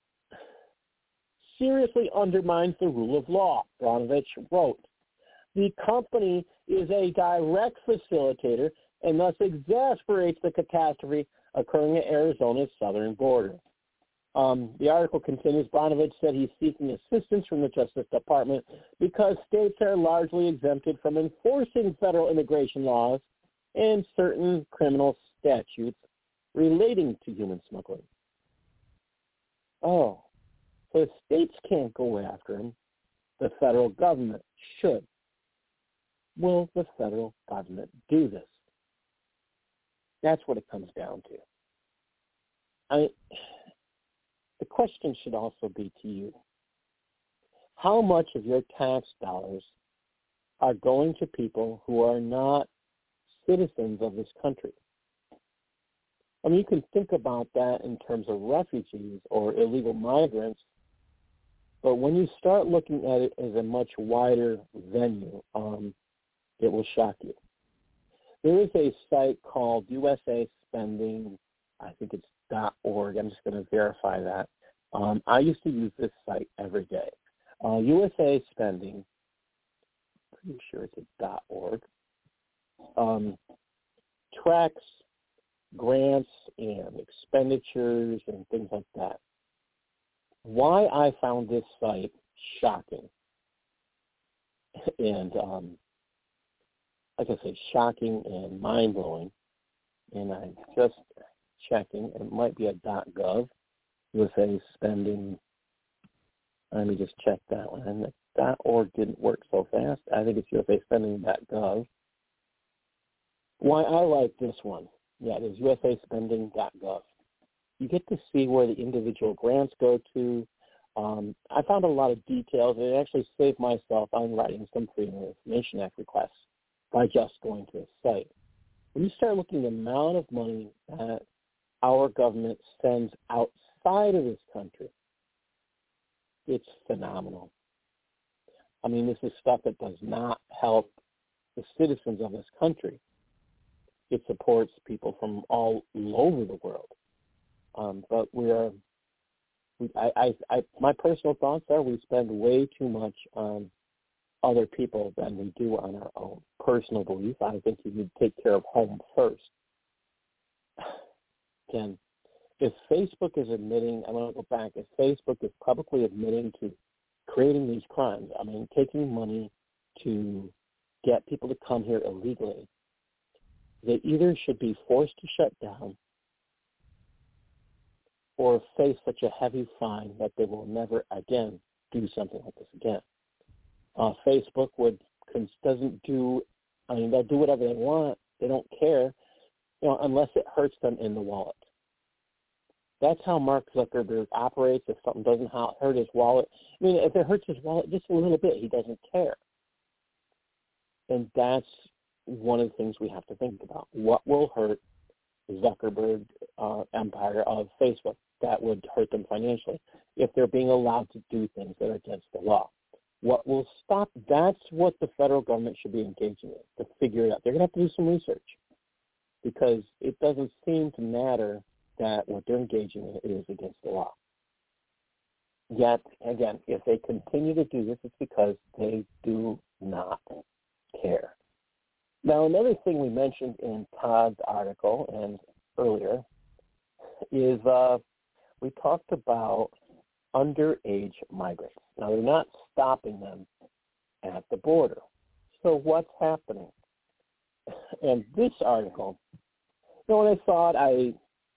seriously undermines the rule of law, Brnovich wrote. The company is a direct facilitator and thus exasperates the catastrophe occurring at Arizona's southern border. Um, the article continues, Brnovich said he's seeking assistance from the Justice Department because states are largely exempted from enforcing federal immigration laws and certain criminal statutes relating to human smuggling. Oh, so the states can't go after him. The federal government should. Will the federal government do this? That's what it comes down to. I, the question should also be to you, how much of your tax dollars are going to people who are not citizens of this country? I mean, you can think about that in terms of refugees or illegal migrants, but when you start looking at it as a much wider venue, um, it will shock you. There is a site called U S A Spending, I think it's .org. I'm just going to verify that. Um, I used to use this site every day. Uh, U S A Spending, pretty sure it's a .org, um, tracks grants and expenditures and things like that. Why I found this site shocking, and um, like I say, shocking and mind-blowing, and I'm just checking, it might be a .gov, U S A Spending, let me just check that one, and the .org didn't work so fast. I think it's U S A Spending .gov. Why I like this one, yeah, it is U S A Spending .gov. You get to see where the individual grants go to. Um, I found a lot of details, and it actually saved myself on writing some Freedom of Information Act requests by just going to the site. When you start looking at the amount of money that our government sends outside of this country, it's phenomenal. I mean, this is stuff that does not help the citizens of this country. It supports people from all over the world. Um, but we are, we, I, I, I, my personal thoughts are we spend way too much on other people than we do on our own. Personal belief, I think you need to take care of home first. Again, if Facebook is admitting, I want to go back, if Facebook is publicly admitting to creating these crimes, I mean, taking money to get people to come here illegally, they either should be forced to shut down or face such a heavy fine that they will never again do something like this again. Uh, Facebook would doesn't do. I mean, they'll do whatever they want. They don't care, you know, unless it hurts them in the wallet. That's how Mark Zuckerberg operates. If something doesn't hurt his wallet, I mean, if it hurts his wallet just a little bit, he doesn't care. And that's one of the things we have to think about. What will hurt Zuckerberg uh, empire of Facebook that would hurt them financially if they're being allowed to do things that are against the law? What will stop? That's what the federal government should be engaging in, to figure it out. They're going to have to do some research because it doesn't seem to matter that what they're engaging in is against the law. Yet, again, if they continue to do this, it's because they do not care. Now, another thing we mentioned in Todd's article and earlier is uh, we talked about underage migrants. Now, they're not stopping them at the border. So what's happening? And this article, you know, when I saw it, I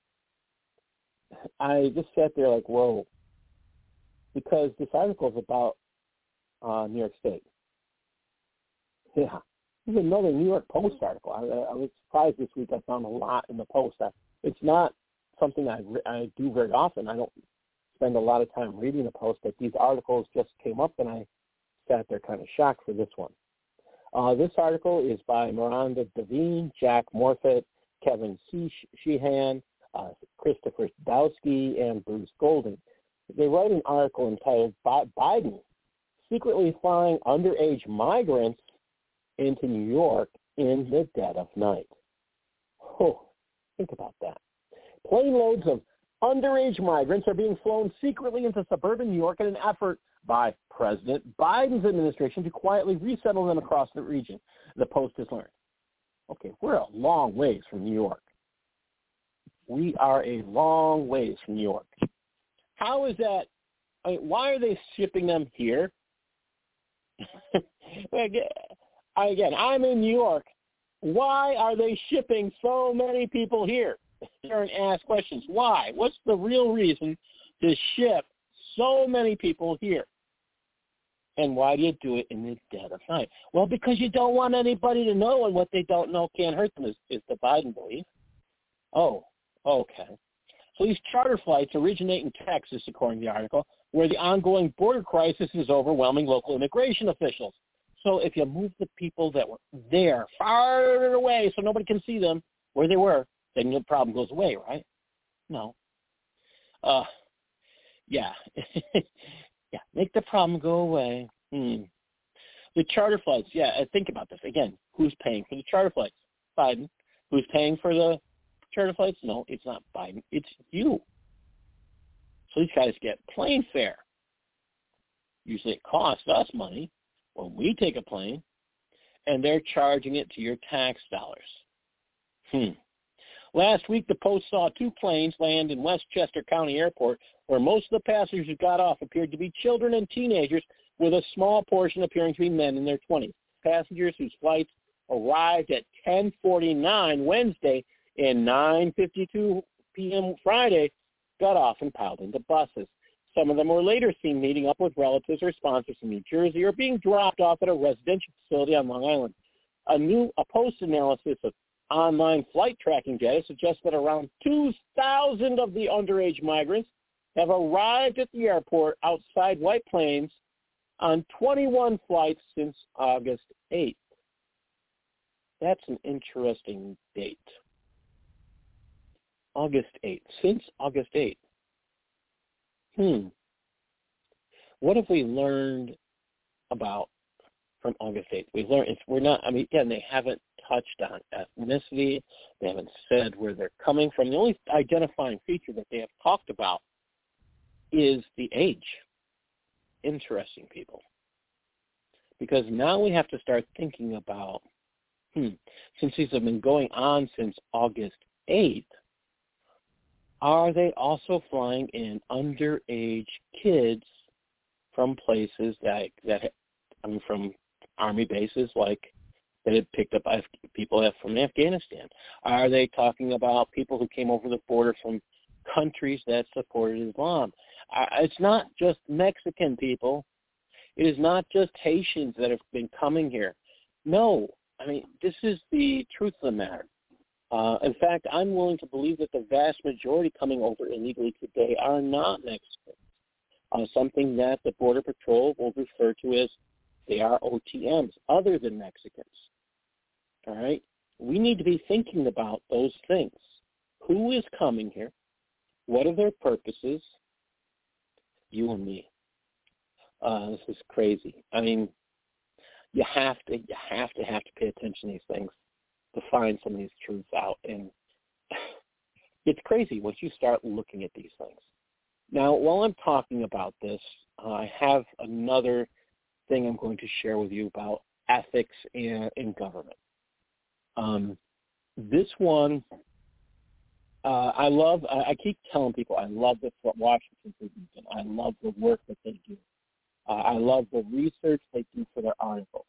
I just sat there like, whoa, because this article is about uh, New York State. Yeah, this is another New York Post article. I, I was surprised this week. I found a lot in the Post. I, it's not something I, I do very often. I don't spend a lot of time reading the Post, but these articles just came up, and I sat there kind of shocked for this one. Uh, this article is by Miranda Devine, Jack Morfitt, Kevin Sheehan, uh, Christopher Dowski, and Bruce Golding. They write an article entitled Biden Secretly Flying Underage Migrants into New York in the Dead of Night. Oh, think about that. Plane loads of underage migrants are being flown secretly into suburban New York in an effort by President Biden's administration to quietly resettle them across the region, the Post has learned. Okay, we're a long ways from New York. We are a long ways from New York. How is that? I mean, why are they shipping them here? Again, I'm in New York. Why are they shipping so many people here? And ask questions. Why? What's the real reason to ship so many people here? And why do you do it in the dead of night? Well, because you don't want anybody to know, and what they don't know can't hurt them, is, is the Biden belief. Oh, okay. So these charter flights originate in Texas, according to the article, where the ongoing border crisis is overwhelming local immigration officials. So if you move the people that were there far away so nobody can see them where they were, then the problem goes away, right? No. Uh, yeah. yeah, make the problem go away. Hmm. The charter flights, yeah, think about this. Again, who's paying for the charter flights? Biden. Who's paying for the charter flights? No, it's not Biden. It's you. So these guys get plane fare. Usually it costs us money when we take a plane, and they're charging it to your tax dollars. Hmm. Last week, the Post saw two planes land in Westchester County Airport, where most of the passengers who got off appeared to be children and teenagers, with a small portion appearing to be men in their twenties. Passengers whose flights arrived at ten forty-nine Wednesday and nine fifty-two p.m. Friday got off and piled into buses. Some of them were later seen meeting up with relatives or sponsors in New Jersey or being dropped off at a residential facility on Long Island. A new a Post analysis of online flight tracking data suggests that around two thousand of the underage migrants have arrived at the airport outside White Plains on twenty-one flights since August eighth. That's an interesting date. August eighth. Since August eighth. Hmm. What have we learned about from August eighth? We've learned it's, we're not, I mean, again, they haven't touched on ethnicity. They haven't said where they're coming from. The only identifying feature that they have talked about is the age. Interesting, people. Because now we have to start thinking about, hmm, since these have been going on since August eighth, are they also flying in underage kids from places that, that I mean, from Army bases like that had picked up people from Afghanistan? Are they talking about people who came over the border from countries that supported Islam? Uh, it's not just Mexican people. It is not just Haitians that have been coming here. No, I mean, this is the truth of the matter. Uh, in fact, I'm willing to believe that the vast majority coming over illegally today are not Mexicans, uh, something that the Border Patrol will refer to as they are O T Ms, other than Mexicans. All right? We need to be thinking about those things. Who is coming here? What are their purposes? You and me. Uh, this is crazy. I mean, you have to, you have to, have to pay attention to these things to find some of these truths out. And it's crazy once you start looking at these things. Now, while I'm talking about this, uh, I have another thing I'm going to share with you about ethics in, in government. Um, this one, uh, I love, I, I keep telling people I love the Washington Free Beacon. I love the work that they do. Uh, I love the research they do for their articles.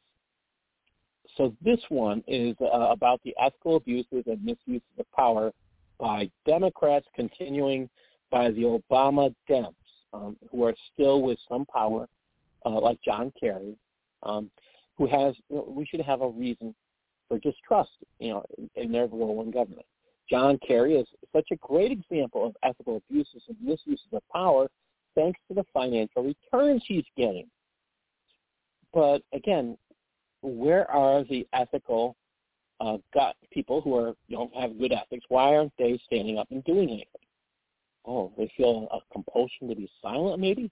So this one is uh, about the ethical abuses and misuses of power by Democrats continuing by the Obama Dems, um, who are still with some power, uh, like John Kerry, um, who has, you know, we should have a reason for distrust, you know, in, in their role in government. John Kerry is such a great example of ethical abuses and misuses of power thanks to the financial returns he's getting. But again, where are the ethical uh, gut people who are, you know, have good ethics? Why aren't they standing up and doing anything? Oh, they feel a compulsion to be silent, maybe?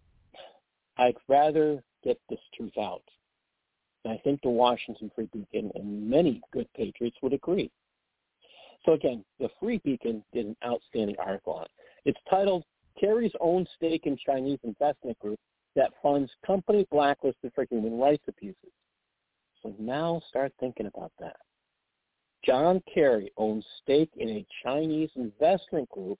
I'd rather get this truth out. And I think the Washington Free Beacon and many good patriots would agree. So again, the Free Beacon did an outstanding article on it. It's titled, Kerry's Own Stake in Chinese Investment Group That Funds Company Blacklisted for Human Rights Abuses. So now start thinking about that. John Kerry owns stake in a Chinese investment group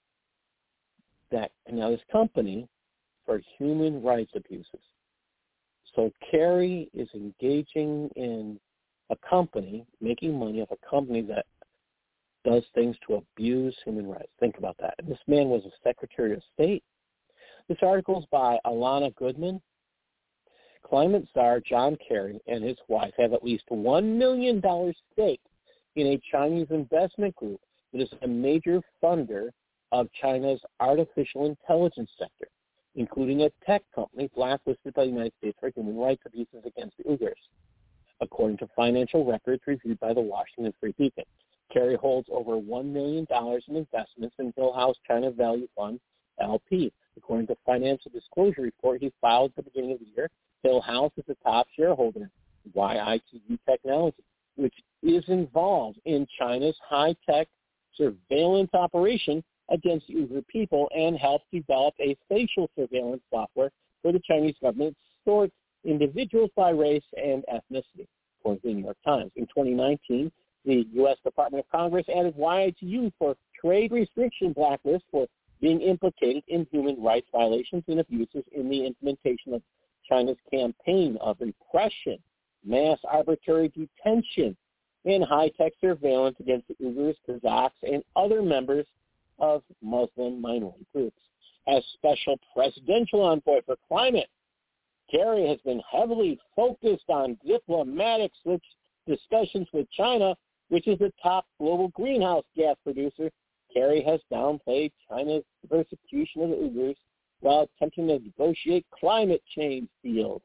that, now this company, for human rights abuses. So Kerry is engaging in a company, making money off a company that does things to abuse human rights. Think about that. And this man was a Secretary of State. This article is by Alana Goodman. Climate czar John Kerry and his wife have at least one million dollars stake in a Chinese investment group that is a major funder of China's artificial intelligence sector, including a tech company blacklisted by the United States for human rights abuses against the Uyghurs, according to financial records reviewed by the Washington Free Beacon. Kerry holds over one million dollars in investments in Hillhouse China Value Fund, L P. According to financial disclosure report he filed at the beginning of the year, Hillhouse is a top shareholder in Y I T V Technology, which is involved in China's high-tech surveillance operation against the Uyghur people and helps develop a facial surveillance software for the Chinese government that sorts individuals by race and ethnicity, according to the New York Times. In twenty nineteen, the U S Department of Congress added Y I T U for trade restriction blacklist for being implicated in human rights violations and abuses in the implementation of China's campaign of repression, mass arbitrary detention, and high-tech surveillance against the Uyghurs, Kazakhs, and other members of Muslim minority groups. As special presidential envoy for climate, Kerry has been heavily focused on diplomatic discussions with China, which is the top global greenhouse gas producer. Kerry has downplayed China's persecution of the Uyghurs while attempting to negotiate climate change deals.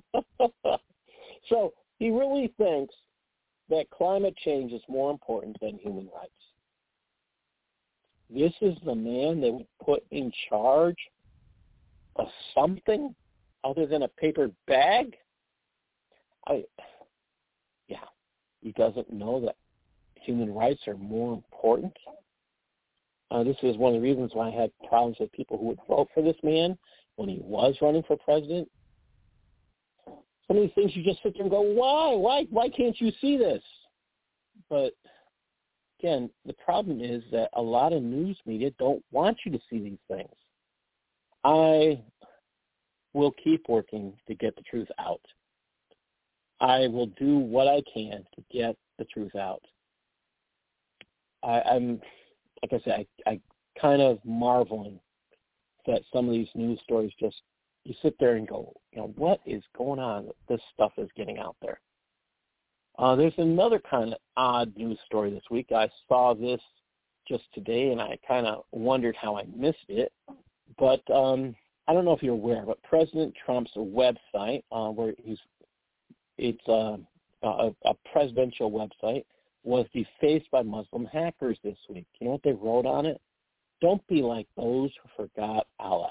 So he really thinks that climate change is more important than human rights. This is the man they would put in charge of something other than a paper bag? I, yeah, he doesn't know that human rights are more important. Uh, this is one of the reasons why I had problems with people who would vote for this man when he was running for president. Some of these things you just sit there and go, why? Why why can't you see this? But, again, the problem is that a lot of news media don't want you to see these things. I will keep working to get the truth out. I will do what I can to get the truth out. I, I'm, like I said, I, I kind of marveling that some of these news stories just you sit there and go, you know, what is going on? This stuff is getting out there. Uh, there's another kind of odd news story this week. I saw this just today, and I kind of wondered how I missed it. But um, I don't know if you're aware, but President Trump's website, uh, where he's it's uh, a, a presidential website, was defaced by Muslim hackers this week. You know what they wrote on it? Don't be like those who forgot Allah.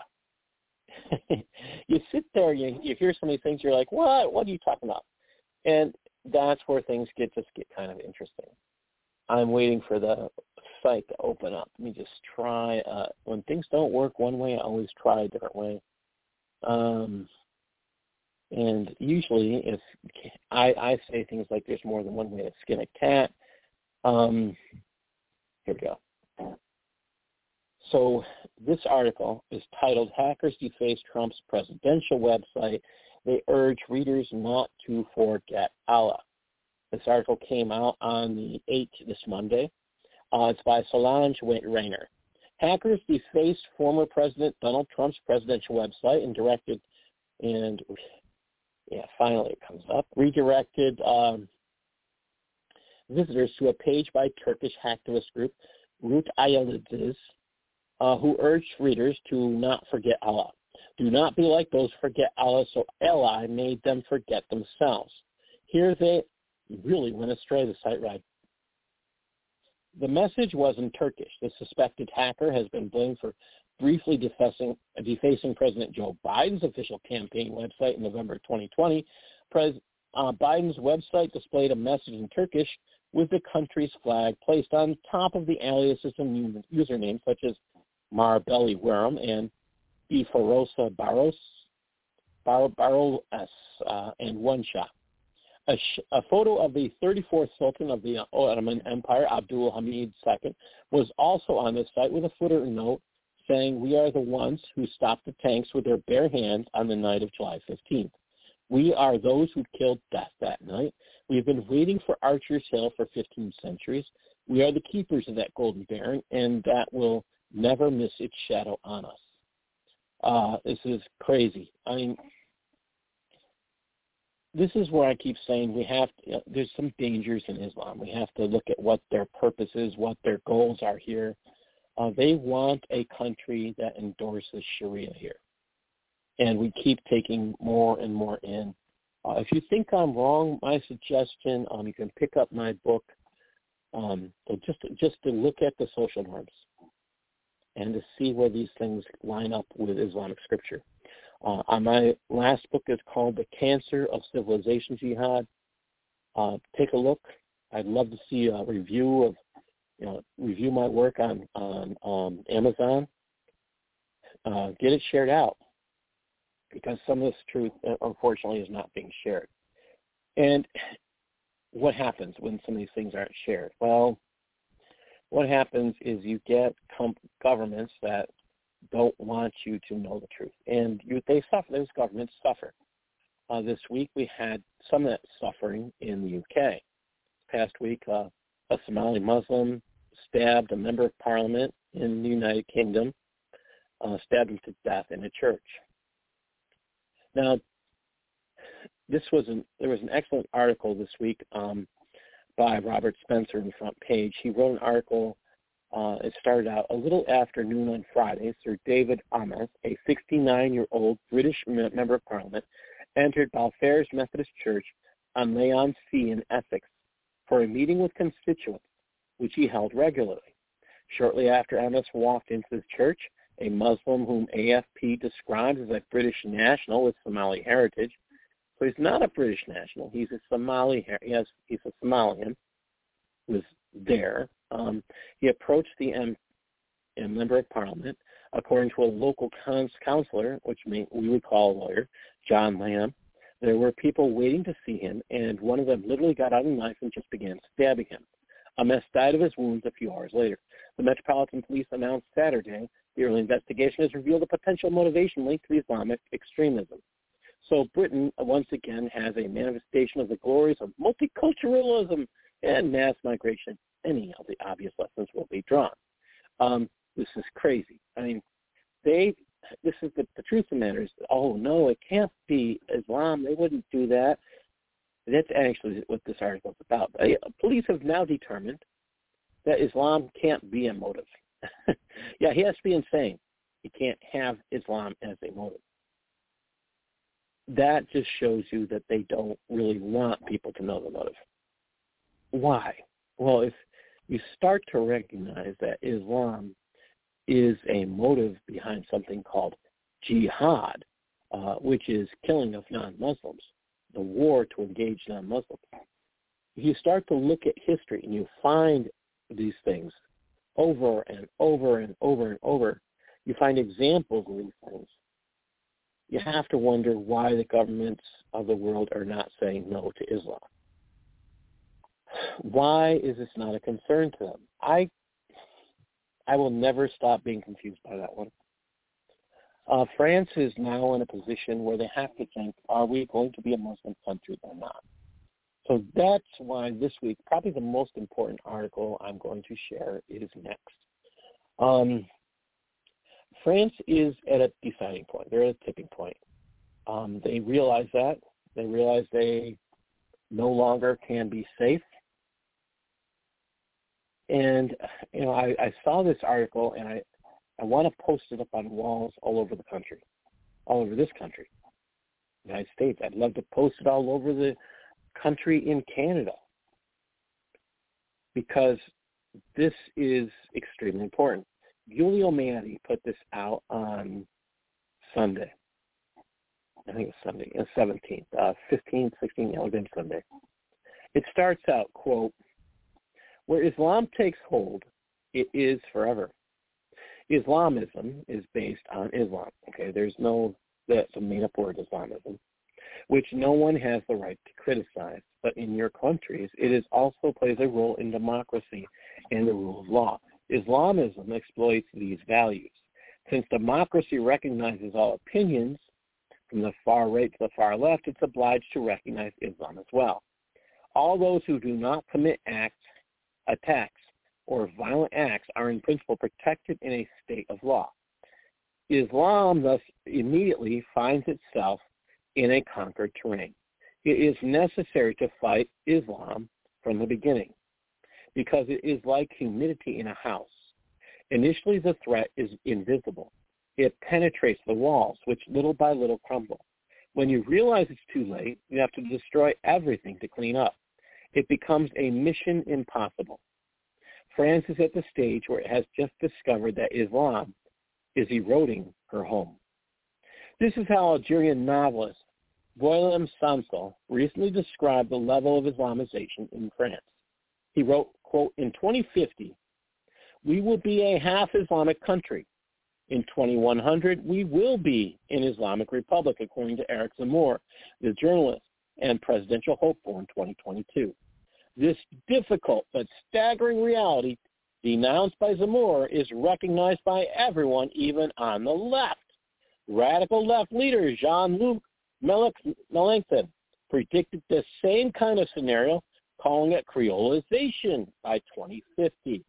You sit there, you, you hear some of these things, you're like, what? What are you talking about? And that's where things get just get kind of interesting. I'm waiting for the site to open up. Let me just try. Uh, when things don't work one way, I always try a different way. Um, and usually, if I, I say things like there's more than one way to skin a cat. Um, here we go. So this article is titled, Hackers Deface Trump's Presidential Website. They urge readers not to forget Allah. This article came out on the eighth, this Monday. Uh, it's by Solange Rayner. Hackers defaced former President Donald Trump's presidential website and directed, and yeah, finally it comes up, redirected um, visitors to a page by Turkish hacktivist group, Root Ayalidiz, uh, who urged readers to not forget Allah. Do not be like those who forget Allah, so Allah made them forget themselves. Here they really went astray, the site read. The message was in Turkish. The suspected hacker has been blamed for briefly defacing, defacing President Joe Biden's official campaign website in November twenty twenty. Pres, uh, Biden's website displayed a message in Turkish with the country's flag placed on top of the aliases and usernames such as Marbelli Wareham and Iforosa Barros, Bar, Baros, uh, and One Shot. A, sh- a photo of the thirty-fourth Sultan of the Ottoman Empire, Abdul Hamid the Second, was also on this site with a footer note saying, "We are the ones who stopped the tanks with their bare hands on the night of July fifteenth. We are those who killed death that night. We have been waiting for Archer's Hill for fifteen centuries. We are the keepers of that golden baron, and that will never miss its shadow on us." Uh, this is crazy. I mean, this is where I keep saying we have to, there's some dangers in Islam. We have to look at what their purpose is, what their goals are here. Uh, they want a country that endorses Sharia here. And we keep taking more and more in. Uh, if you think I'm wrong, my suggestion, um, you can pick up my book, um, just, just to look at the social norms and to see where these things line up with Islamic scripture. Uh, on my last book is called The Cancer of Civilization Jihad. Uh, take a look. I'd love to see a review of, you know, review my work on, on um, Amazon. Uh, get it shared out because some of this truth, unfortunately, is not being shared. And what happens when some of these things aren't shared? Well, what happens is you get com- governments that don't want you to know the truth. And you, they suffer. Those governments suffer. Uh, this week we had some of that suffering in the U K. Past week, uh, a Somali Muslim stabbed a member of parliament in the United Kingdom, uh, stabbed him to death in a church. Now, this was an, there was an excellent article this week um, by Robert Spencer in the front page. He wrote an article. Uh, it started out a little after noon on Friday. Sir David Amess, a sixty-nine-year-old British member of Parliament, entered Balfairs Methodist Church on Leon Sea in Essex for a meeting with constituents, which he held regularly. Shortly after Amess walked into his church, a Muslim whom A F P describes as a British national with Somali heritage. So he's not a British national. He's a Somali. Yes, he's a Somalian. Was there. Um, he approached the M- M member of Parliament, according to a local cons- councillor, which may, we would call a lawyer, John Lamb. There were people waiting to see him, and one of them literally got out a knife and just began stabbing him. Amess died of his wounds a few hours later. The Metropolitan Police announced Saturday the early investigation has revealed a potential motivation linked to Islamic extremism. So Britain, once again, has a manifestation of the glories of multiculturalism and mass migration. Any of the obvious lessons will be drawn. Um, this is crazy. I mean, they this is the, the truth of the matter is, oh, no, it can't be Islam. They wouldn't do that. That's actually what this article is about. Uh, police have now determined that Islam can't be a motive. Yeah, he has to be insane. He can't have Islam as a motive. That just shows you that they don't really want people to know the motive. Why? Well, if you start to recognize that Islam is a motive behind something called jihad, uh, which is killing of non-Muslims, the war to engage non-Muslims. If you start to look at history and you find these things over and over and over and over, you find examples of these things. You have to wonder why the governments of the world are not saying no to Islam. Why is this not a concern to them? I I will never stop being confused by that one. Uh, France is now in a position where they have to think, are we going to be a Muslim country or not? So that's why this week, probably the most important article I'm going to share is next. Um, France is at a deciding point. They're at a tipping point. Um, they realize that. They realize they no longer can be safe. And, you know, I, I saw this article, and I, I want to post it up on walls all over the country, all over this country, United States. I'd love to post it all over the country in Canada, because this is extremely important. Giulio Manni put this out on Sunday. I think it's Sunday, the seventeenth, uh, fifteenth, sixteenth, yeah, it would have been Sunday. It starts out, quote, where Islam takes hold, it is forever. Islamism is based on Islam. Okay, there's no, that's a made-up word, Islamism, which no one has the right to criticize. But in your countries, it is also plays a role in democracy and the rule of law. Islamism exploits these values. Since democracy recognizes all opinions, from the far right to the far left, it's obliged to recognize Islam as well. All those who do not commit acts, attacks, or violent acts are in principle protected in a state of law. Islam thus immediately finds itself in a conquered terrain. It is necessary to fight Islam from the beginning, because it is like humidity in a house. Initially, the threat is invisible. It penetrates the walls, which little by little crumble. When you realize it's too late, you have to destroy everything to clean up. It becomes a mission impossible. France is at the stage where it has just discovered that Islam is eroding her home. This is how Algerian novelist Boualem Sansal recently described the level of Islamization in France. He wrote, quote, in twenty fifty, we will be a half Islamic country. In twenty-one hundred, we will be an Islamic republic, according to Eric Zemmour, the journalist and presidential hopeful in twenty twenty-two. This difficult but staggering reality denounced by Zemmour is recognized by everyone, even on the left. Radical left leader Jean-Luc Mélenchon predicted the same kind of scenario, calling it creolization by twenty fifty.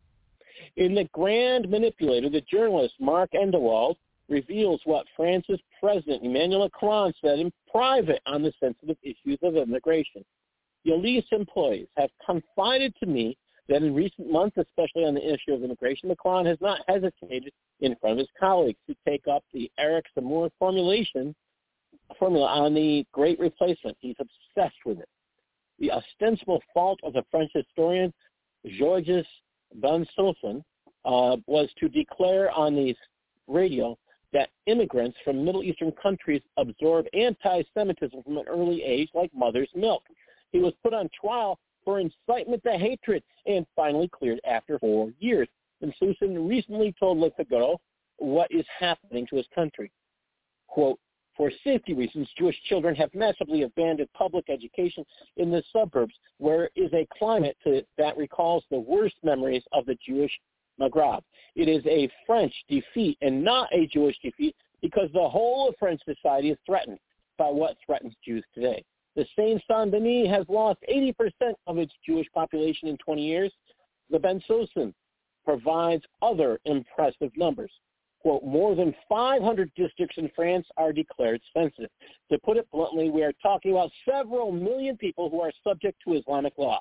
In The Grand Manipulator, the journalist Mark Endewald reveals what France's President Emmanuel Macron said in private on the sensitive issues of immigration. The Elise employees have confided to me that in recent months, especially on the issue of immigration, Macron has not hesitated in front of his colleagues to take up the Eric Zemmour formulation formula on the Great Replacement. He's obsessed with it. The ostensible fault of the French historian Georges Bensoussan uh, was to declare on the radio that immigrants from Middle Eastern countries absorb anti-Semitism from an early age like mother's milk. He was put on trial for incitement to hatred and finally cleared after four years. Bensoussan recently told Le Figaro what is happening to his country. Quote, for safety reasons, Jewish children have massively abandoned public education in the suburbs, where is a climate to, that recalls the worst memories of the Jewish Maghreb. It is a French defeat and not a Jewish defeat, because the whole of French society is threatened by what threatens Jews today. The Seine Saint-Denis has lost eighty percent of its Jewish population in twenty years. The Bensoussan provides other impressive numbers. quote, more than five hundred districts in France are declared sensitive. To put it bluntly, we are talking about several million people who are subject to Islamic law.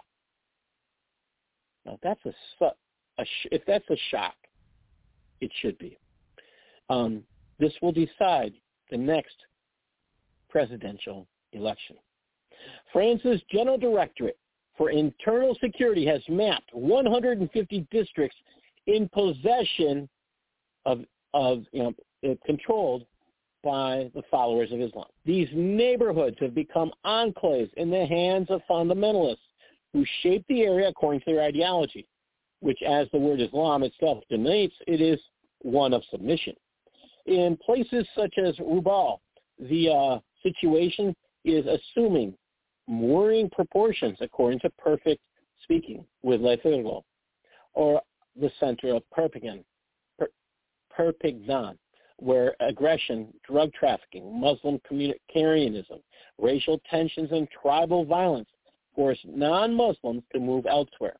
Now, that's a, a if that's a shock, it should be. Um, this will decide the next presidential election. France's General Directorate for Internal Security has mapped one hundred fifty districts in possession of, of you know, controlled by the followers of Islam. These neighborhoods have become enclaves in the hands of fundamentalists who shape the area according to their ideology, which, as the word Islam itself denotes, it is one of submission. In places such as Rubal, the uh, situation is assuming worrying proportions according to Perfect Speaking with Le Figaro, or the center of Perpignan, per, Perpignan, where aggression, drug trafficking, Muslim communitarianism, racial tensions, and tribal violence force non-Muslims to move elsewhere.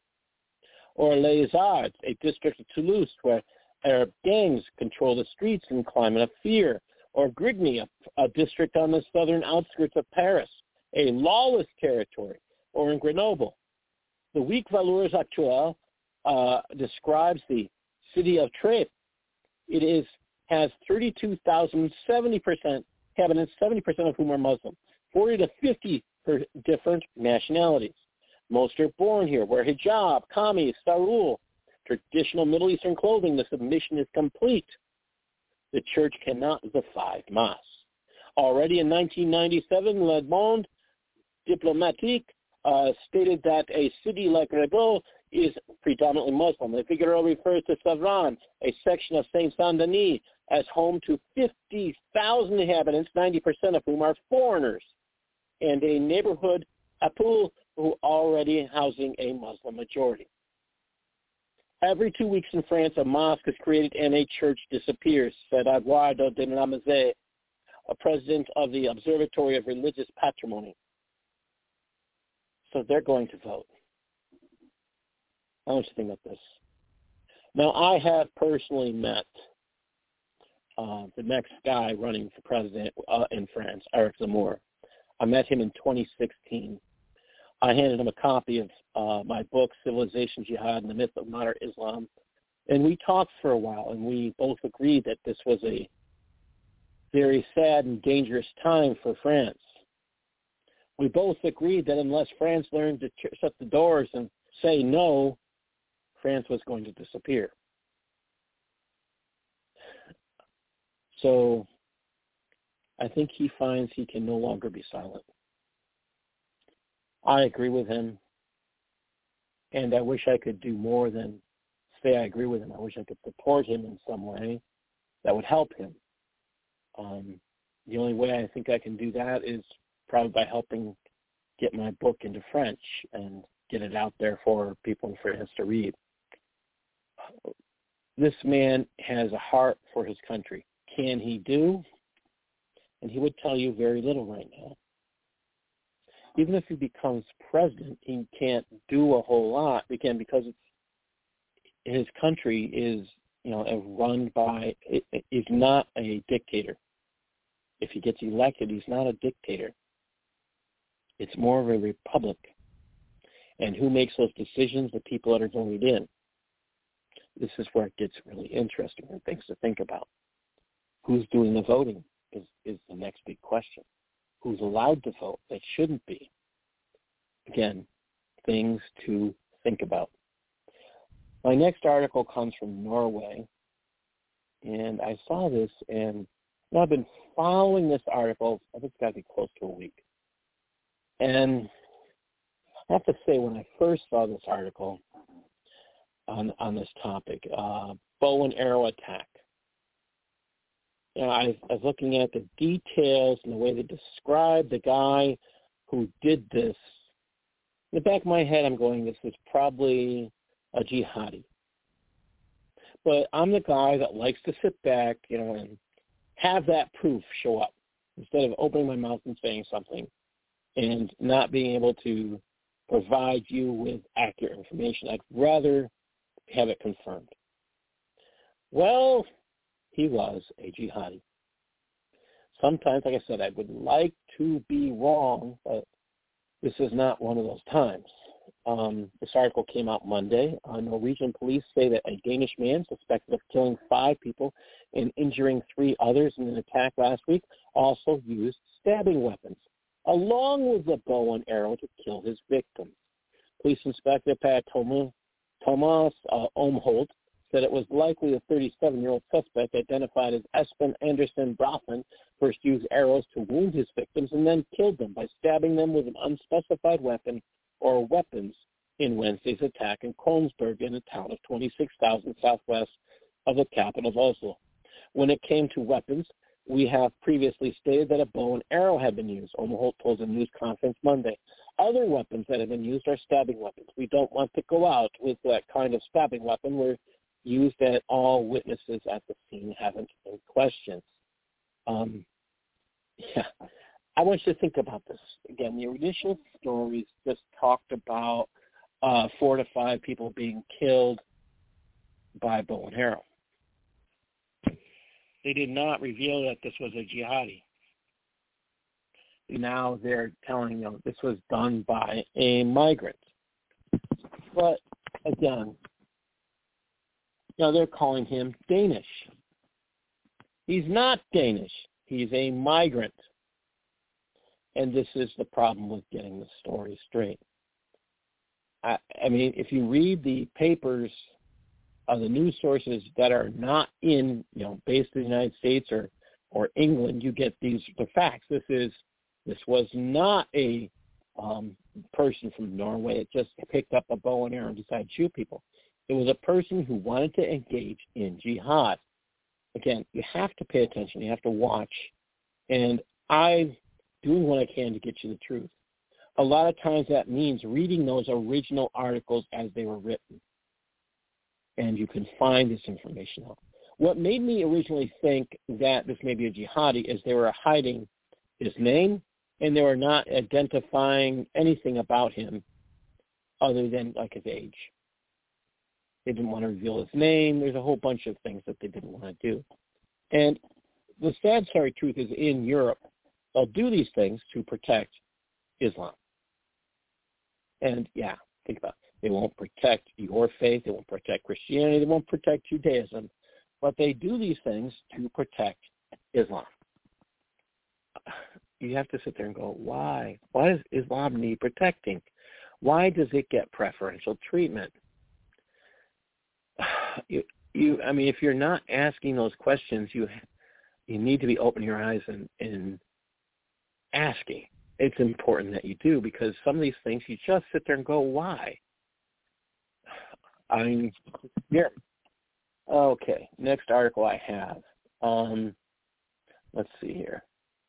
Or Les Arts, a district of Toulouse where Arab gangs control the streets in climate of fear. Or Grigny, a, a district on the southern outskirts of Paris, a lawless territory. Or in Grenoble. The weak Valeurs Actuelles uh, describes the city of Trèves. It is has thirty-two thousand, seventy percent inhabitants, seventy percent of whom are Muslim, forty to fifty for different nationalities. Most are born here, wear hijab, kameez, sarul, traditional Middle Eastern clothing. The submission is complete. The church cannot defy mass. Already in nineteen ninety-seven, Le Monde Diplomatique uh, stated that a city like Grenoble is predominantly Muslim. Le Figaro refers to Savran, a section of Saint Saint-Denis, as home to fifty thousand inhabitants, ninety percent of whom are foreigners, and a neighborhood, Apul, who already housing a Muslim majority. Every two weeks in France, a mosque is created and a church disappears, said Eduardo de Lamazé, a president of the Observatory of Religious Patrimony. So they're going to vote. I want you to think about this. Now, I have personally met uh, the next guy running for president uh, in France, Eric Zemmour. I met him in twenty sixteen. I handed him a copy of uh, my book, Civilization, Jihad, and the Myth of Modern Islam. And we talked for a while, and we both agreed that this was a very sad and dangerous time for France. We both agreed that unless France learned to shut the doors and say no, France was going to disappear. So I think he finds he can no longer be silent. I agree with him, and I wish I could do more than say I agree with him. I wish I could support him in some way that would help him. Um, the only way I think I can do that is probably by helping get my book into French and get it out there for people in France to read. This man has a heart for his country. Can he do? And he would tell you very little right now. Even if he becomes president, he can't do a whole lot, again, because it's, his country is, you know, run by, is not a dictator. If he gets elected, he's not a dictator. It's more of a republic. And who makes those decisions? The people that are voted in. This is where it gets really interesting and things to think about. Who's doing the voting is, is the next big question. Who's allowed to vote that shouldn't be? Again, things to think about. My next article comes from Norway, and I saw this, and I've been following this article, I think it's got to be close to a week. And I have to say, when I first saw this article on, on this topic, uh, bow and arrow attack, you know, I, I was looking at the details and the way they described the guy who did this. In the back of my head, I'm going, this is probably a jihadi. But I'm the guy that likes to sit back, you know, and have that proof show up instead of opening my mouth and saying something and not being able to provide you with accurate information. I'd rather have it confirmed. Well, he was a jihadi. Sometimes, like I said, I would like to be wrong, but this is not one of those times. Um, this article came out Monday. Uh, Norwegian police say that a Danish man suspected of killing five people and injuring three others in an attack last week also used stabbing weapons, along with a bow and arrow to kill his victims. Police Inspector Pat Thomas uh, Omholt said it was likely a thirty-seven-year-old suspect identified as Espen Andersen Brothen first used arrows to wound his victims and then killed them by stabbing them with an unspecified weapon or weapons in Wednesday's attack in Kongsberg, in a town of twenty-six thousand southwest of the capital of Oslo. When it came to weapons, we have previously stated that a bow and arrow had been used, Omholt told a news conference Monday. Other weapons that have been used are stabbing weapons. We don't want to go out with that kind of stabbing weapon. We're used that all witnesses at the scene haven't been questioned. Um, yeah, I want you to think about this. Again, the initial stories just talked about uh, four to five people being killed by bow and arrow. They did not reveal that this was a jihadi. Now they're telling you know, this was done by a migrant. But again, you know, they're calling him Danish. He's not Danish. He's a migrant. And this is the problem with getting the story straight. I, I mean, if you read the papers of the news sources that are not in, you know, based in the United States or, or England, you get these the facts. This is this was not a um, person from Norway that just picked up a bow and arrow and decided to shoot people. It was a person who wanted to engage in jihad. Again, you have to pay attention. You have to watch. And I'm doing what I can to get you the truth. A lot of times that means reading those original articles as they were written. And you can find this information out. What made me originally think that this may be a jihadi is they were hiding his name, and they were not identifying anything about him other than, like, his age. They didn't want to reveal his name. There's a whole bunch of things that they didn't want to do. And the sad, sorry truth is in Europe, they'll do these things to protect Islam. And, yeah, think about it. They won't protect your faith. They won't protect Christianity. They won't protect Judaism. But they do these things to protect Islam. You have to sit there and go, why? Why does Islam need protecting? Why does it get preferential treatment? You, you, I mean, if you're not asking those questions, you you need to be opening your eyes and, and asking. It's important that you do, because some of these things you just sit there and go, why? I mean, here. Okay, next article I have. Um, let's see here.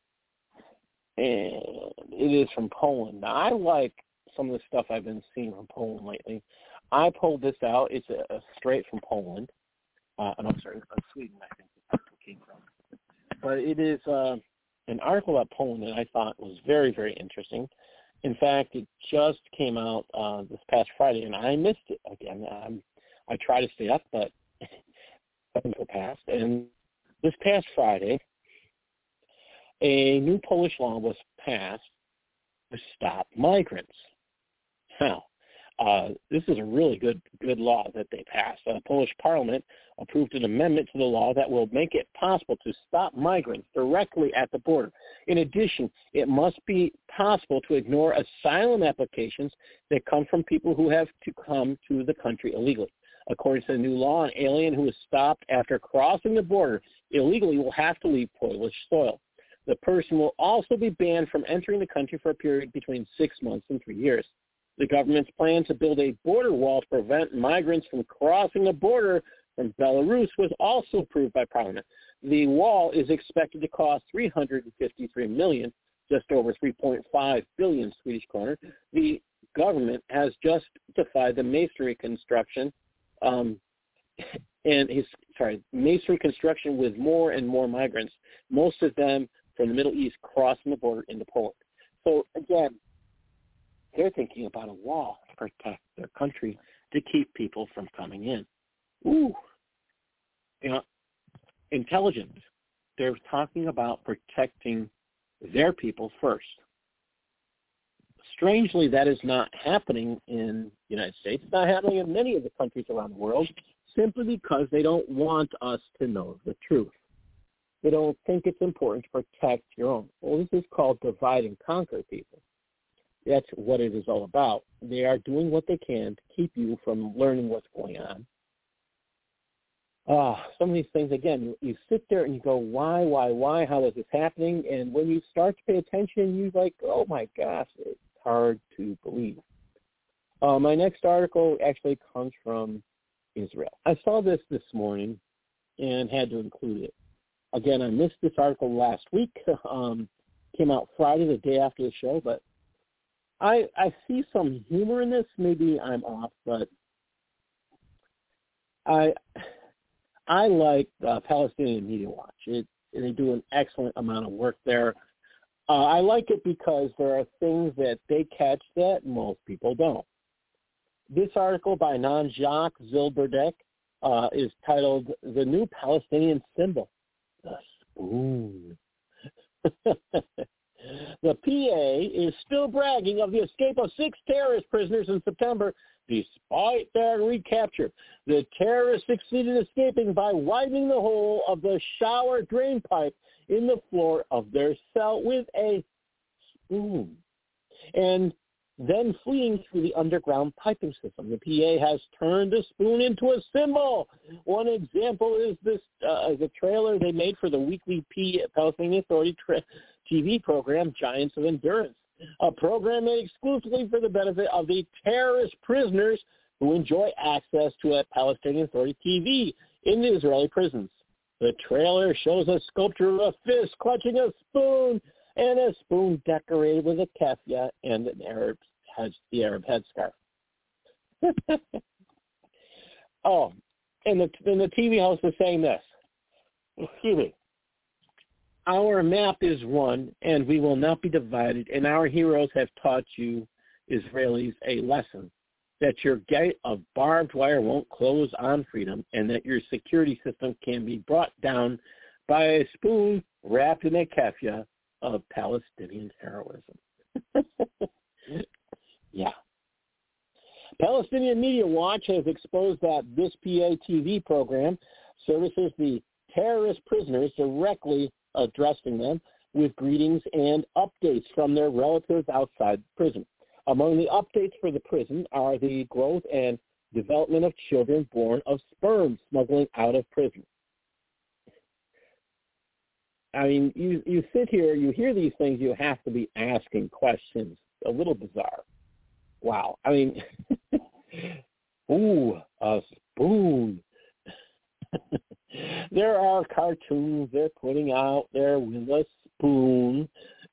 And it is from Poland. Now, I like some of the stuff I've been seeing from Poland lately. I pulled this out. It's a, a straight from Poland. Uh, and I'm sorry, uh, Sweden, I think this article came from. But it is uh, an article about Poland that I thought was very, very interesting. In fact, it just came out uh, this past Friday, and I missed it again. Um, I try to stay up, but it passed. And this past Friday, a new Polish law was passed to stop migrants. Now, uh, this is a really good good law that they passed. The Polish Parliament approved an amendment to the law that will make it possible to stop migrants directly at the border. In addition, it must be possible to ignore asylum applications that come from people who have to come to the country illegally. According to the new law, an alien who is stopped after crossing the border illegally will have to leave Polish soil. The person will also be banned from entering the country for a period between six months and three years. The government's plan to build a border wall to prevent migrants from crossing the border from Belarus was also approved by Parliament. The wall is expected to cost three hundred fifty-three million dollars, just over three point five billion Swedish kroner. The government has justified the masonry construction um, and his sorry masonry construction with more and more migrants, most of them from the Middle East, crossing the border into Poland. So again, they're thinking about a wall to protect their country to keep people from coming in. Ooh, you know, intelligence. They're talking about protecting their people first. Strangely, that is not happening in the United States. It's not happening in many of the countries around the world simply because they don't want us to know the truth. They don't think it's important to protect your own. Well, this is called divide and conquer people. That's what it is all about. They are doing what they can to keep you from learning what's going on. Ah, some of these things, again, you, you sit there and you go, why, why, why, how is this happening? And when you start to pay attention, you're like, oh, my gosh, it's hard to believe. Uh, my next article actually comes from Israel. I saw this this morning and had to include it. Again, I missed this article last week. Um, came out Friday, the day after the show, but I, I see some humor in this. Maybe I'm off, but I I like uh, Palestinian Media Watch. It, they do an excellent amount of work there. Uh, I like it because there are things that they catch that most people don't. This article by Nan-Jacques Zilberdeck uh, is titled "The New Palestinian Symbol, the Spoon." The P A is still bragging of the escape of six terrorist prisoners in September, despite their recapture. The terrorists succeeded in escaping by widening the hole of the shower drain pipe in the floor of their cell with a spoon, and then fleeing through the underground piping system. The P A has turned the spoon into a symbol. One example is this uh, the trailer they made for the weekly P- Palestinian Authority tra- T V program, Giants of Endurance, a program made exclusively for the benefit of the terrorist prisoners who enjoy access to a Palestinian Authority T V in the Israeli prisons. The trailer shows a sculpture of a fist clutching a spoon and a spoon decorated with a keffiyeh and an Arab head, the Arab headscarf. Oh, and the, and the T V host was saying this. Excuse me. Our map is one, and we will not be divided, and our heroes have taught you, Israelis, a lesson, that your gate of barbed wire won't close on freedom, and that your security system can be brought down by a spoon wrapped in a keffiyeh of Palestinian heroism. Yeah. Palestinian Media Watch has exposed that this P A T V program services the terrorist prisoners directly, addressing them with greetings and updates from their relatives outside prison. Among the updates for the prison are the growth and development of children born of sperm smuggling out of prison. I mean, you, you sit here, you hear these things, you have to be asking questions. A little bizarre. Wow. I mean, ooh, a spoon. There are cartoons they're putting out there with a spoon.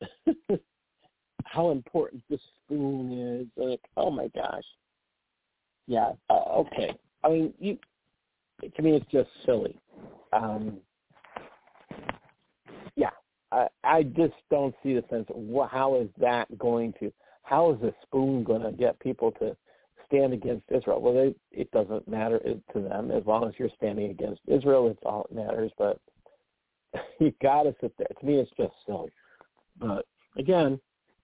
How important the spoon is. Like, oh, my gosh. Yeah, uh, okay. I mean, you, to me, it's just silly. Um, yeah, I, I just don't see the sense of well, how is that going to, how is a spoon going to get people to stand against Israel? Well, they, it doesn't matter to them as long as you're standing against Israel. It's all that matters. But you got to sit there. To me, it's just silly. But again,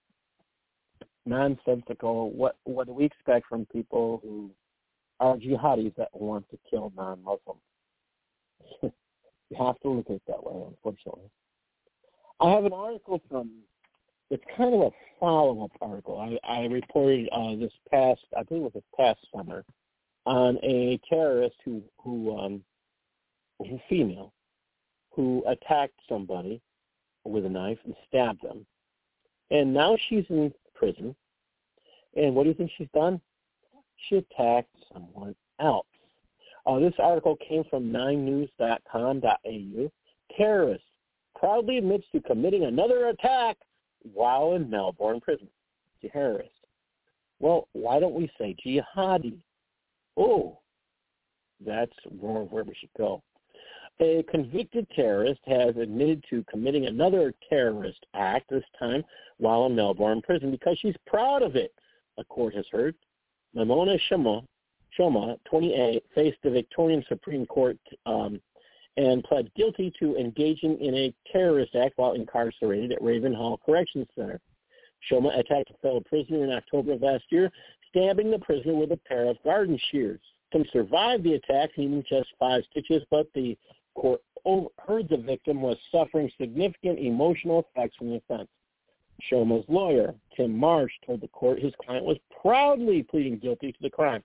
nonsensical. What what do we expect from people who are jihadis that want to kill non-Muslims? You have to look at it that way, unfortunately. I have an article from. It's kind of a follow-up article. I, I reported uh, this past, I think it was this past summer, on a terrorist who, who, um, who female, who attacked somebody with a knife and stabbed them. And now she's in prison. And what do you think she's done? She attacked someone else. Uh, this article came from nine news dot com dot a u. Terrorist proudly admits to committing another attack while in Melbourne prison. Terrorist. Well, why don't we say jihadi? Oh, that's where, where we should go. A convicted terrorist has admitted to committing another terrorist act, this time while in Melbourne prison, because she's proud of it, a court has heard. Maimona Shoma, Shoma, twenty-eight, faced the Victorian Supreme Court um, and pled guilty to engaging in a terrorist act while incarcerated at Ravenhall Corrections Center. Shoma attacked a fellow prisoner in October of last year, stabbing the prisoner with a pair of garden shears. Some survived the attack, needing just five stitches, but the court heard the victim was suffering significant emotional effects from the offense. Shoma's lawyer, Tim Marsh, told the court his client was proudly pleading guilty to the crime.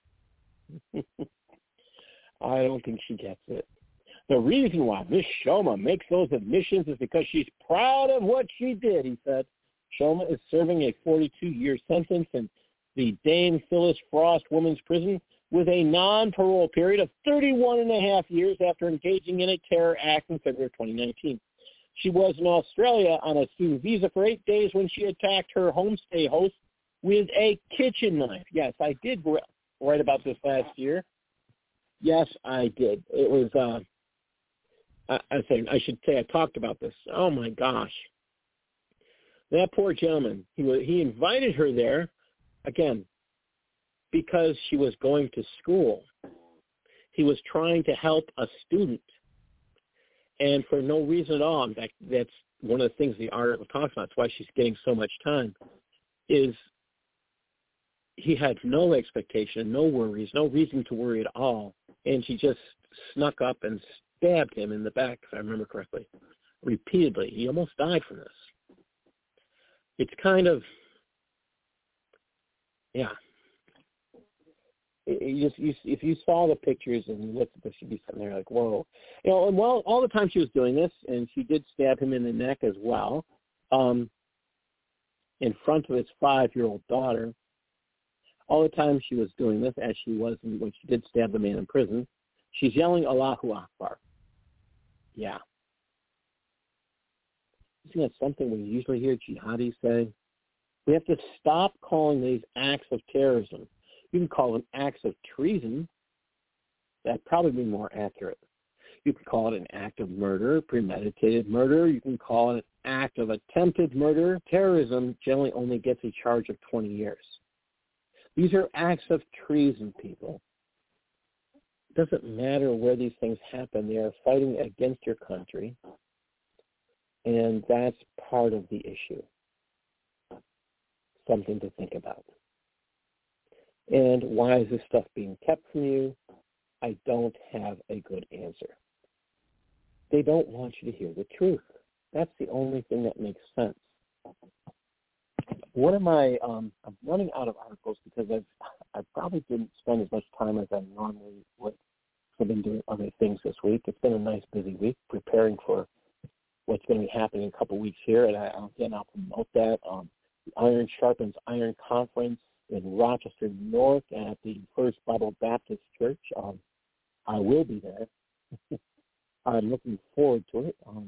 I don't think she gets it. The reason why Miss Shoma makes those admissions is because she's proud of what she did, he said. Shoma is serving a forty-two-year sentence in the Dame Phyllis Frost Women's Prison with a non-parole period of thirty-one and a half years after engaging in a terror act in February twenty nineteen. She was in Australia on a student visa for eight days when she attacked her homestay host with a kitchen knife. Yes, I did write about this last year. Yes, I did. It was, uh, I, I think I should say I talked about this. Oh, my gosh. That poor gentleman, he was, he invited her there, again, because she was going to school. He was trying to help a student, and for no reason at all. In fact, that's one of the things the article talks about. That's why she's getting so much time, is he had no expectation, no worries, no reason to worry at all, and she just snuck up and stabbed him in the back, if I remember correctly, repeatedly. He almost died from this. It's kind of, yeah. You just, you, if you saw the pictures and you looked at this, you'd be sitting there like, whoa. You know, and while all the time she was doing this, and she did stab him in the neck as well, um, in front of his five-year-old daughter, all the time she was doing this, as she was when she did stab the man in prison, she's yelling, Allahu Akbar. Yeah. Isn't that something we usually hear jihadis say? We have to stop calling these acts of terrorism. You can call them acts of treason. That'd probably be more accurate. You can call it an act of murder, premeditated murder. You can call it an act of attempted murder. Terrorism generally only gets a charge of twenty years. These are acts of treason, people. It doesn't matter where these things happen. They are fighting against your country. And that's part of the issue. Something to think about. And why is this stuff being kept from you? I don't have a good answer. They don't want you to hear the truth. That's the only thing that makes sense. One of my, um, I'm running out of articles because I've, I probably didn't spend as much time as I normally would. I've been doing other things this week. It's been a nice busy week preparing for what's going to be happening in a couple of weeks here, and I, again, I'll promote that. Um, the Iron Sharpens Iron Conference in Rochester, New York, at the First Bible Baptist Church. Um, I will be there. I'm looking forward to it. Um,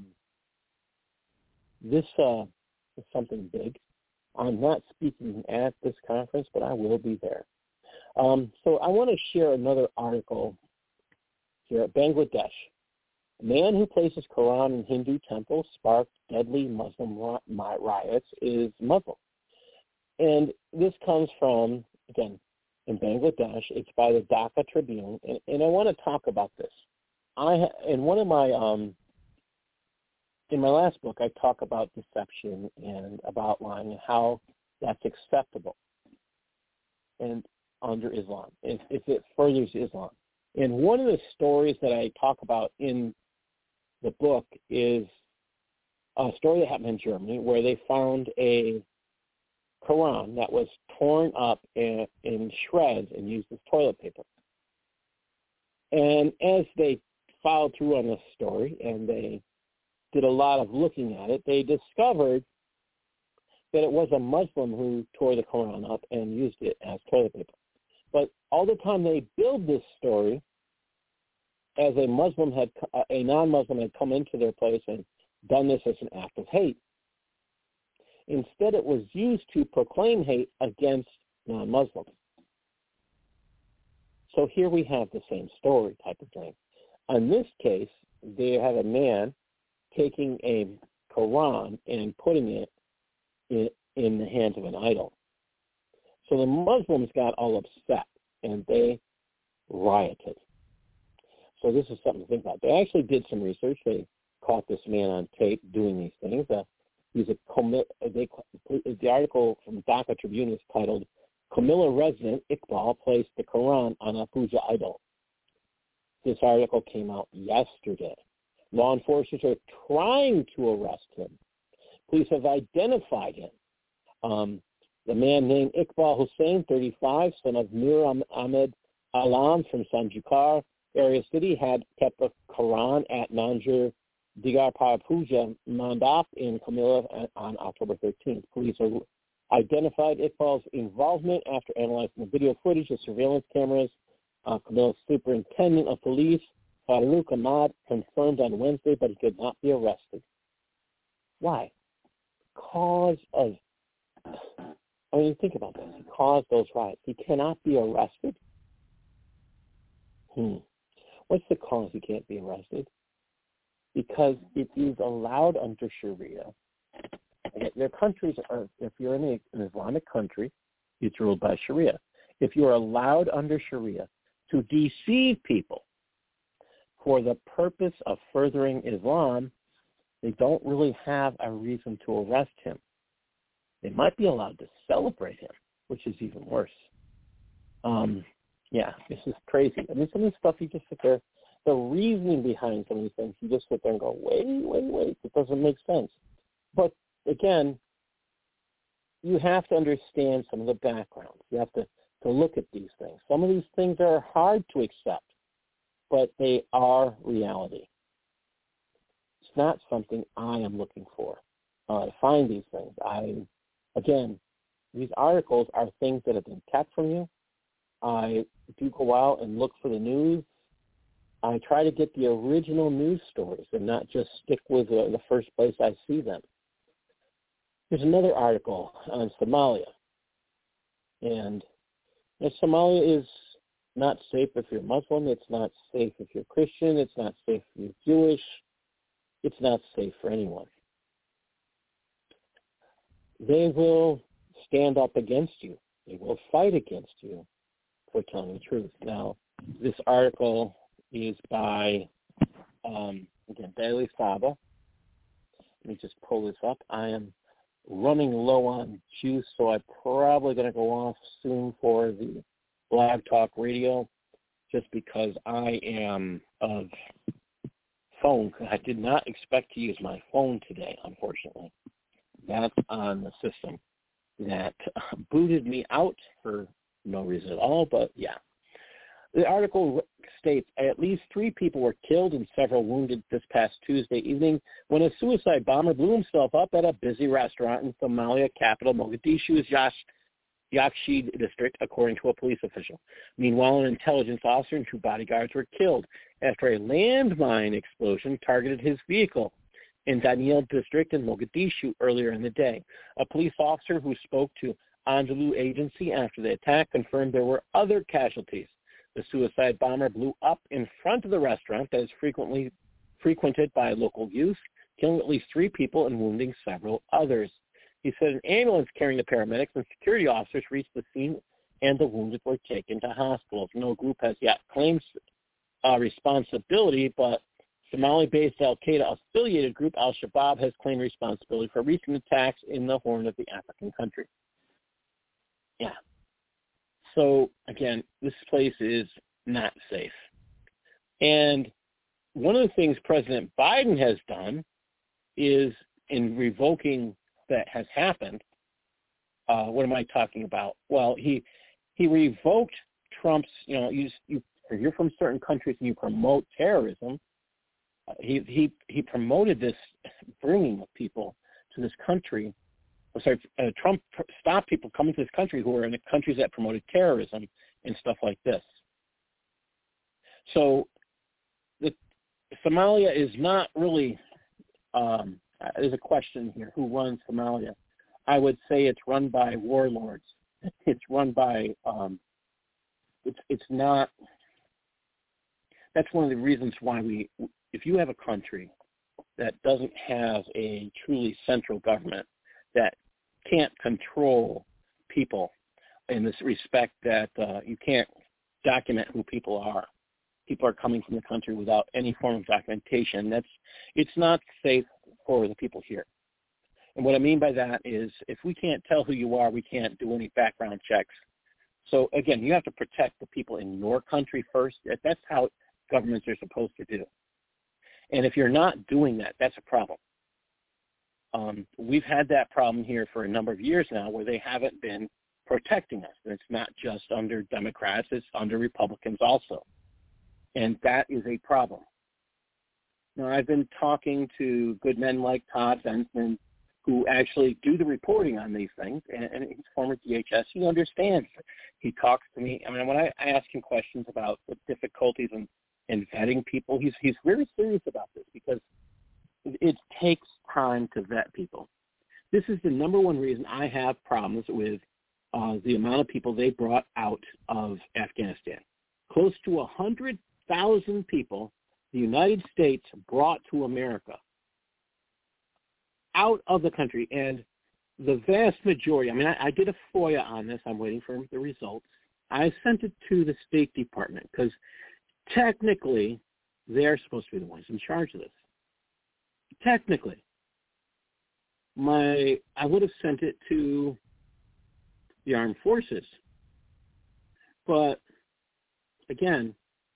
this uh, is something big. I'm not speaking at this conference, but I will be there. Um, so I want to share another article here at Bangladesh. A man who places Quran in Hindu temples sparked deadly Muslim riots is Muslim. And this comes from, again, in Bangladesh. It's by the Dhaka Tribune. And, and I want to talk about this. I in one of my, um, in my last book, I talk about deception and about lying and how that's acceptable and under Islam, if, if it furthers Islam. And one of the stories that I talk about in the book is a story that happened in Germany where they found a Quran that was torn up in, in shreds and used as toilet paper. And as they followed through on this story and they did a lot of looking at it, they discovered that it was a Muslim who tore the Quran up and used it as toilet paper. But all the time they build this story as a Muslim had, a non-Muslim had come into their place and done this as an act of hate. Instead, it was used to proclaim hate against non-Muslims. So here we have the same story type of thing. In this case, they have a man taking a Quran and putting it in, in the hands of an idol. So the Muslims got all upset, and they rioted. So this is something to think about. They actually did some research. They caught this man on tape doing these things. Uh, he's a they, the article from Dhaka Tribune is titled "Comilla resident Iqbal placed the Quran on a puja idol." This article came out yesterday. Law enforcement are trying to arrest him. Police have identified him. Um, the man named Iqbal Hussain, thirty-five, son of Mir Ahmed Alam from Sanjukar area city, had kept a Quran at Nanjur Digar Par Puja Mandap in Comilla on October thirteenth. Police have identified Iqbal's involvement after analyzing the video footage of surveillance cameras. Uh, Camilla's superintendent of police, Farouk Ahmad, confirmed on Wednesday, but he could not be arrested. Why? Because of, I mean, think about this. He caused those riots. He cannot be arrested? Hmm. What's the cause he can't be arrested? Because it is allowed under Sharia. Their countries are, if you're in a, an Islamic country, it's ruled by Sharia. If you are allowed under Sharia to deceive people for the purpose of furthering Islam, they don't really have a reason to arrest him. They might be allowed to celebrate him, which is even worse. Um, yeah, this is crazy. I mean, some of the stuff you just sit there, the reasoning behind some of these things, you just sit there and go, wait, wait, wait, it doesn't make sense. But again, you have to understand some of the backgrounds. You have to, to look at these things. Some of these things are hard to accept, but they are reality. It's not something I am looking for uh, to find these things. I, again, these articles are things that have been kept from you. I do go out and look for the news. I try to get the original news stories and not just stick with uh, the first place I see them. There's another article on Somalia. And you know, Somalia is not safe if you're Muslim. It's not safe if you're Christian. It's not safe if you're Jewish. It's not safe for anyone. They will stand up against you. They will fight against you for telling the truth. Now, this article is by, um, again, Daily Saba. Let me just pull this up. I am running low on juice, so I'm probably going to go off soon for the Blog Talk Radio just because I am of phone. I did not expect to use my phone today, unfortunately. That's on the system that booted me out for no reason at all, but yeah. The article states at least three people were killed and several wounded this past Tuesday evening when a suicide bomber blew himself up at a busy restaurant in Somalia capital Mogadishu's Yash, Yakshiid district, according to a police official. Meanwhile, an intelligence officer and two bodyguards were killed after a landmine explosion targeted his vehicle in Daniel district in Mogadishu earlier in the day. A police officer who spoke to Andalu agency after the attack confirmed there were other casualties. The suicide bomber blew up in front of the restaurant that is frequently frequented by local youth, killing at least three people and wounding several others. He said an ambulance carrying the paramedics and security officers reached the scene and the wounded were taken to hospitals. No group has yet claimed uh, responsibility, but Somali-based al-Qaeda-affiliated group al-Shabaab has claimed responsibility for recent attacks in the Horn of the African country. Yeah. So, again, this place is not safe. And one of the things President Biden has done is in revoking that has happened, uh, what am I talking about? Well, he he revoked Trump's, you know, you, you, if you're from certain countries and you promote terrorism, uh, he, he, he promoted this bringing of people to this country. Sorry, uh, Trump stopped people coming to this country who were in the countries that promoted terrorism and stuff like this. So the, Somalia is not really, um, there's a question here, who runs Somalia? I would say it's run by warlords. It's run by, um, it's it's not, that's one of the reasons why we, if you have a country that doesn't have a truly central government, that can't control people in this respect, that uh, you can't document who people are. people are coming from the country without any form of documentation. That's it's not safe for the people here. And what I mean by that is if we can't tell who you are, we can't do any background checks. So, again, you have to protect the people in your country first. That's how governments are supposed to do. And if you're not doing that, that's a problem. Um, we've had that problem here for a number of years now where they haven't been protecting us. And it's not just under Democrats, it's under Republicans also. And that is a problem. Now, I've been talking to good men like Todd Bensman who actually do the reporting on these things, and, and he's former D H S. He understands. He talks to me. I mean, when I ask him questions about the difficulties in, in vetting people, he's he's very serious about this because it, it takes time to vet people. This is the number one reason I have problems with uh, the amount of people they brought out of Afghanistan. Close to one hundred thousand people the United States brought to America out of the country, and the vast majority, I mean, I, I did a FOIA on this. I'm waiting for the results. I sent it to the State Department because technically they're supposed to be the ones in charge of this. Technically. My, I would have sent it to the armed forces. But, again,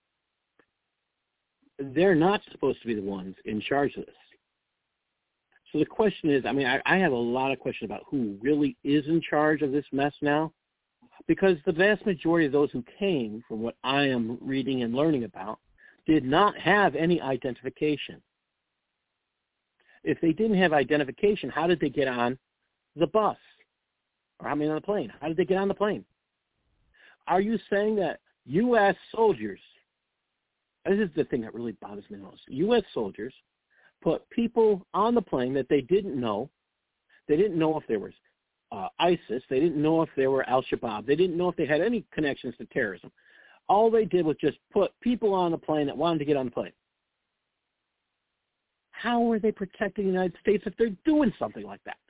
they're not supposed to be the ones in charge of this. So the question is, I mean, I, I have a lot of questions about who really is in charge of this mess now, because the vast majority of those who came, from what I am reading and learning about, did not have any identification. If they didn't have identification, how did they get on the bus? Or I mean on the plane? How did they get on the plane? Are you saying that U S soldiers, this is the thing that really bothers me most, U S soldiers put people on the plane that they didn't know. They didn't know if there was uh, ISIS. They didn't know if they were Al-Shabaab. They didn't know if they had any connections to terrorism. All they did was just put people on the plane that wanted to get on the plane. How are they protecting the United States if they're doing something like that?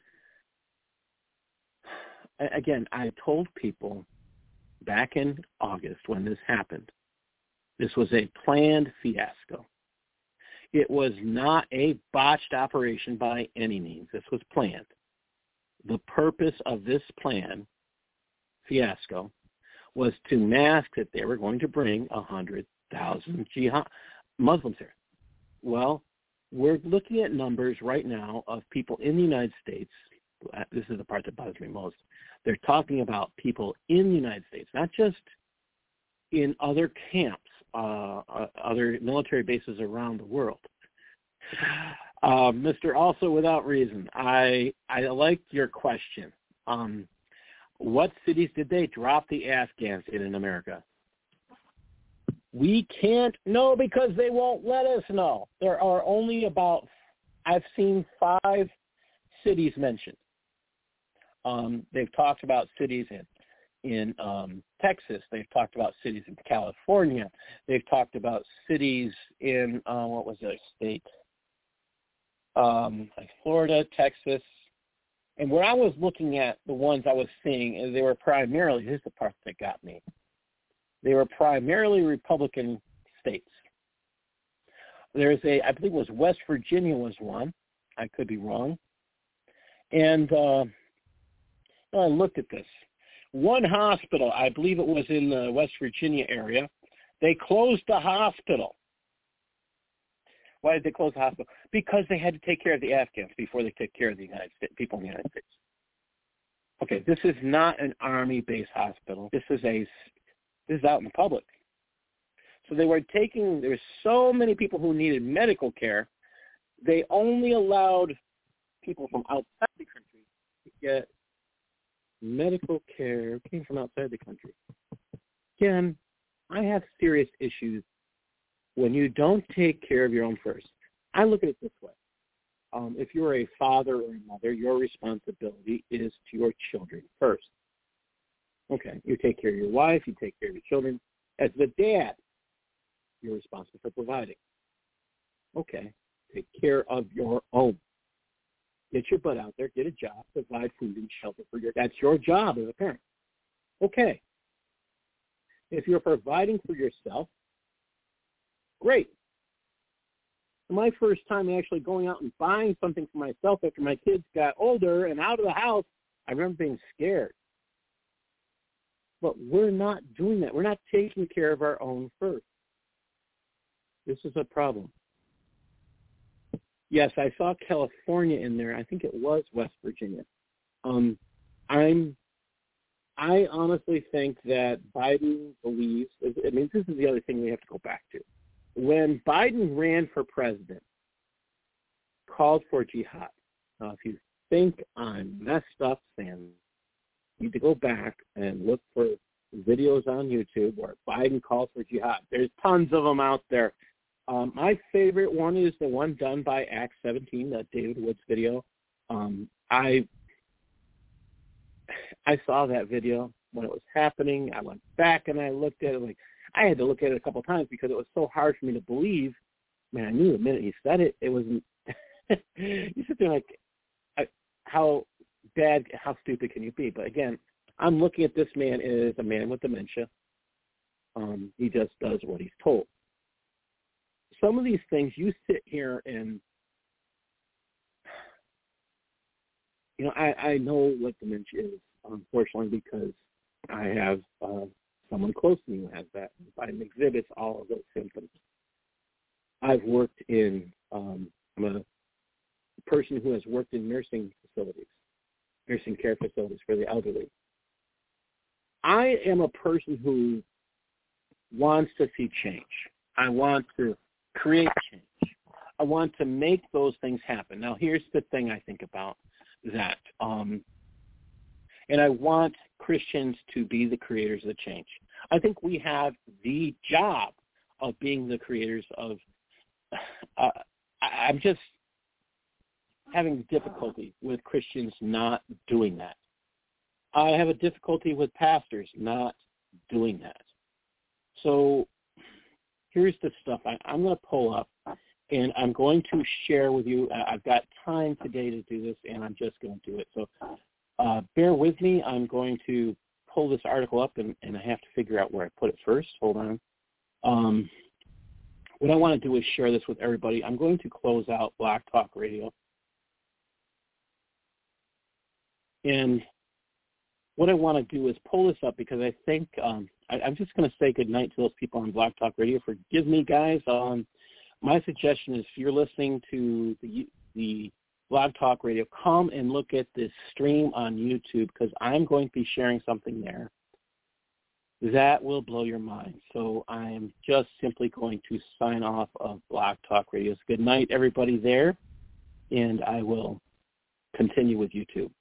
Again, I told people back in August when this happened, this was a planned fiasco. It was not a botched operation by any means. This was planned. The purpose of this plan, fiasco, was to mask that they were going to bring one hundred thousand jihad Muslims here. Well, we're looking at numbers right now of people in the United States. This is the part that bothers me most. They're talking about people in the United States, not just in other camps, uh, other military bases around the world. Uh, Mister Also Without Reason, I I liked your question. Um, what cities did they drop the Afghans in in America? We can't know because they won't let us know. There are only about, I've seen five cities mentioned. Um, they've talked about cities in in um, Texas. They've talked about cities in California. They've talked about cities in, uh, what was their state? Um, like Florida, Texas. And when I was looking at the ones I was seeing, they were primarily, here's the part that got me. They were primarily Republican states. There's a, I believe it was West Virginia was one. I could be wrong. And uh, I looked at this. One hospital, I believe it was in the West Virginia area, they closed the hospital. Why did they close the hospital? Because they had to take care of the Afghans before they took care of the United States, people in the United States. Okay, this is not an Army-based hospital. This is a, this is out in the public. So they were taking, there were so many people who needed medical care, they only allowed people from outside the country to get medical care came from outside the country. Again, I have serious issues when you don't take care of your own first. I look at it this way. Um, if you're a father or a mother, your responsibility is to your children first. Okay, you take care of your wife, you take care of your children. As the dad, you're responsible for providing. Okay, take care of your own. Get your butt out there, get a job, provide food and shelter for your, that's your job as a parent. Okay. If you're providing for yourself, Great. My first time actually going out and buying something for myself after my kids got older and out of the house, I remember being scared. But we're not doing that. We're not taking care of our own first. This is a problem. Yes, I saw California in there. I think it was West Virginia. Um, I'm, I honestly think that Biden believes, I mean, this is the other thing we have to go back to. When Biden ran for president, called for jihad. Now, if you think I'm messed up, Sam, you need to go back and look for videos on YouTube where Biden calls for jihad. There's tons of them out there. Um, my favorite one is the one done by Acts seventeen, that David Woods video. Um, I I saw that video when it was happening. I went back and I looked at it. Like I had to look at it a couple times because it was so hard for me to believe. Man, I knew the minute he said it, it wasn't. You sit there like, I, how bad, how stupid can you be? But again, I'm looking at this man as a man with dementia. Um, he just does what he's told. Some of these things you sit here and, you know, I, I know what dementia is, unfortunately, because I have uh, someone close to me who has that. Biden exhibits all of those symptoms. I've worked in, um, I'm a person who has worked in nursing facilities, nursing care facilities for the elderly. I am a person who wants to see change. I want to create change. I want to make those things happen. Now, here's the thing I think about that. Um, and I want Christians to be the creators of the change. I think we have the job of being the creators of, uh, I, I'm just having difficulty with Christians not doing that. I have a difficulty with pastors not doing that. So here's the stuff I, I'm going to pull up, and I'm going to share with you. I've got time today to do this, and I'm just going to do it. So uh, bear with me. I'm going to pull this article up, and, and I have to figure out where I put it first. Hold on. Um, what I want to do is share this with everybody. I'm going to close out Black Talk Radio. And what I want to do is pull this up because I think um, I, I'm just going to say goodnight to those people on Black Talk Radio. Forgive me, guys. Um, my suggestion is if you're listening to the, the Blog Talk Radio, come and look at this stream on YouTube because I'm going to be sharing something there that will blow your mind. So I am just simply going to sign off of Blog Talk Radio. Good night, everybody there, and I will continue with YouTube.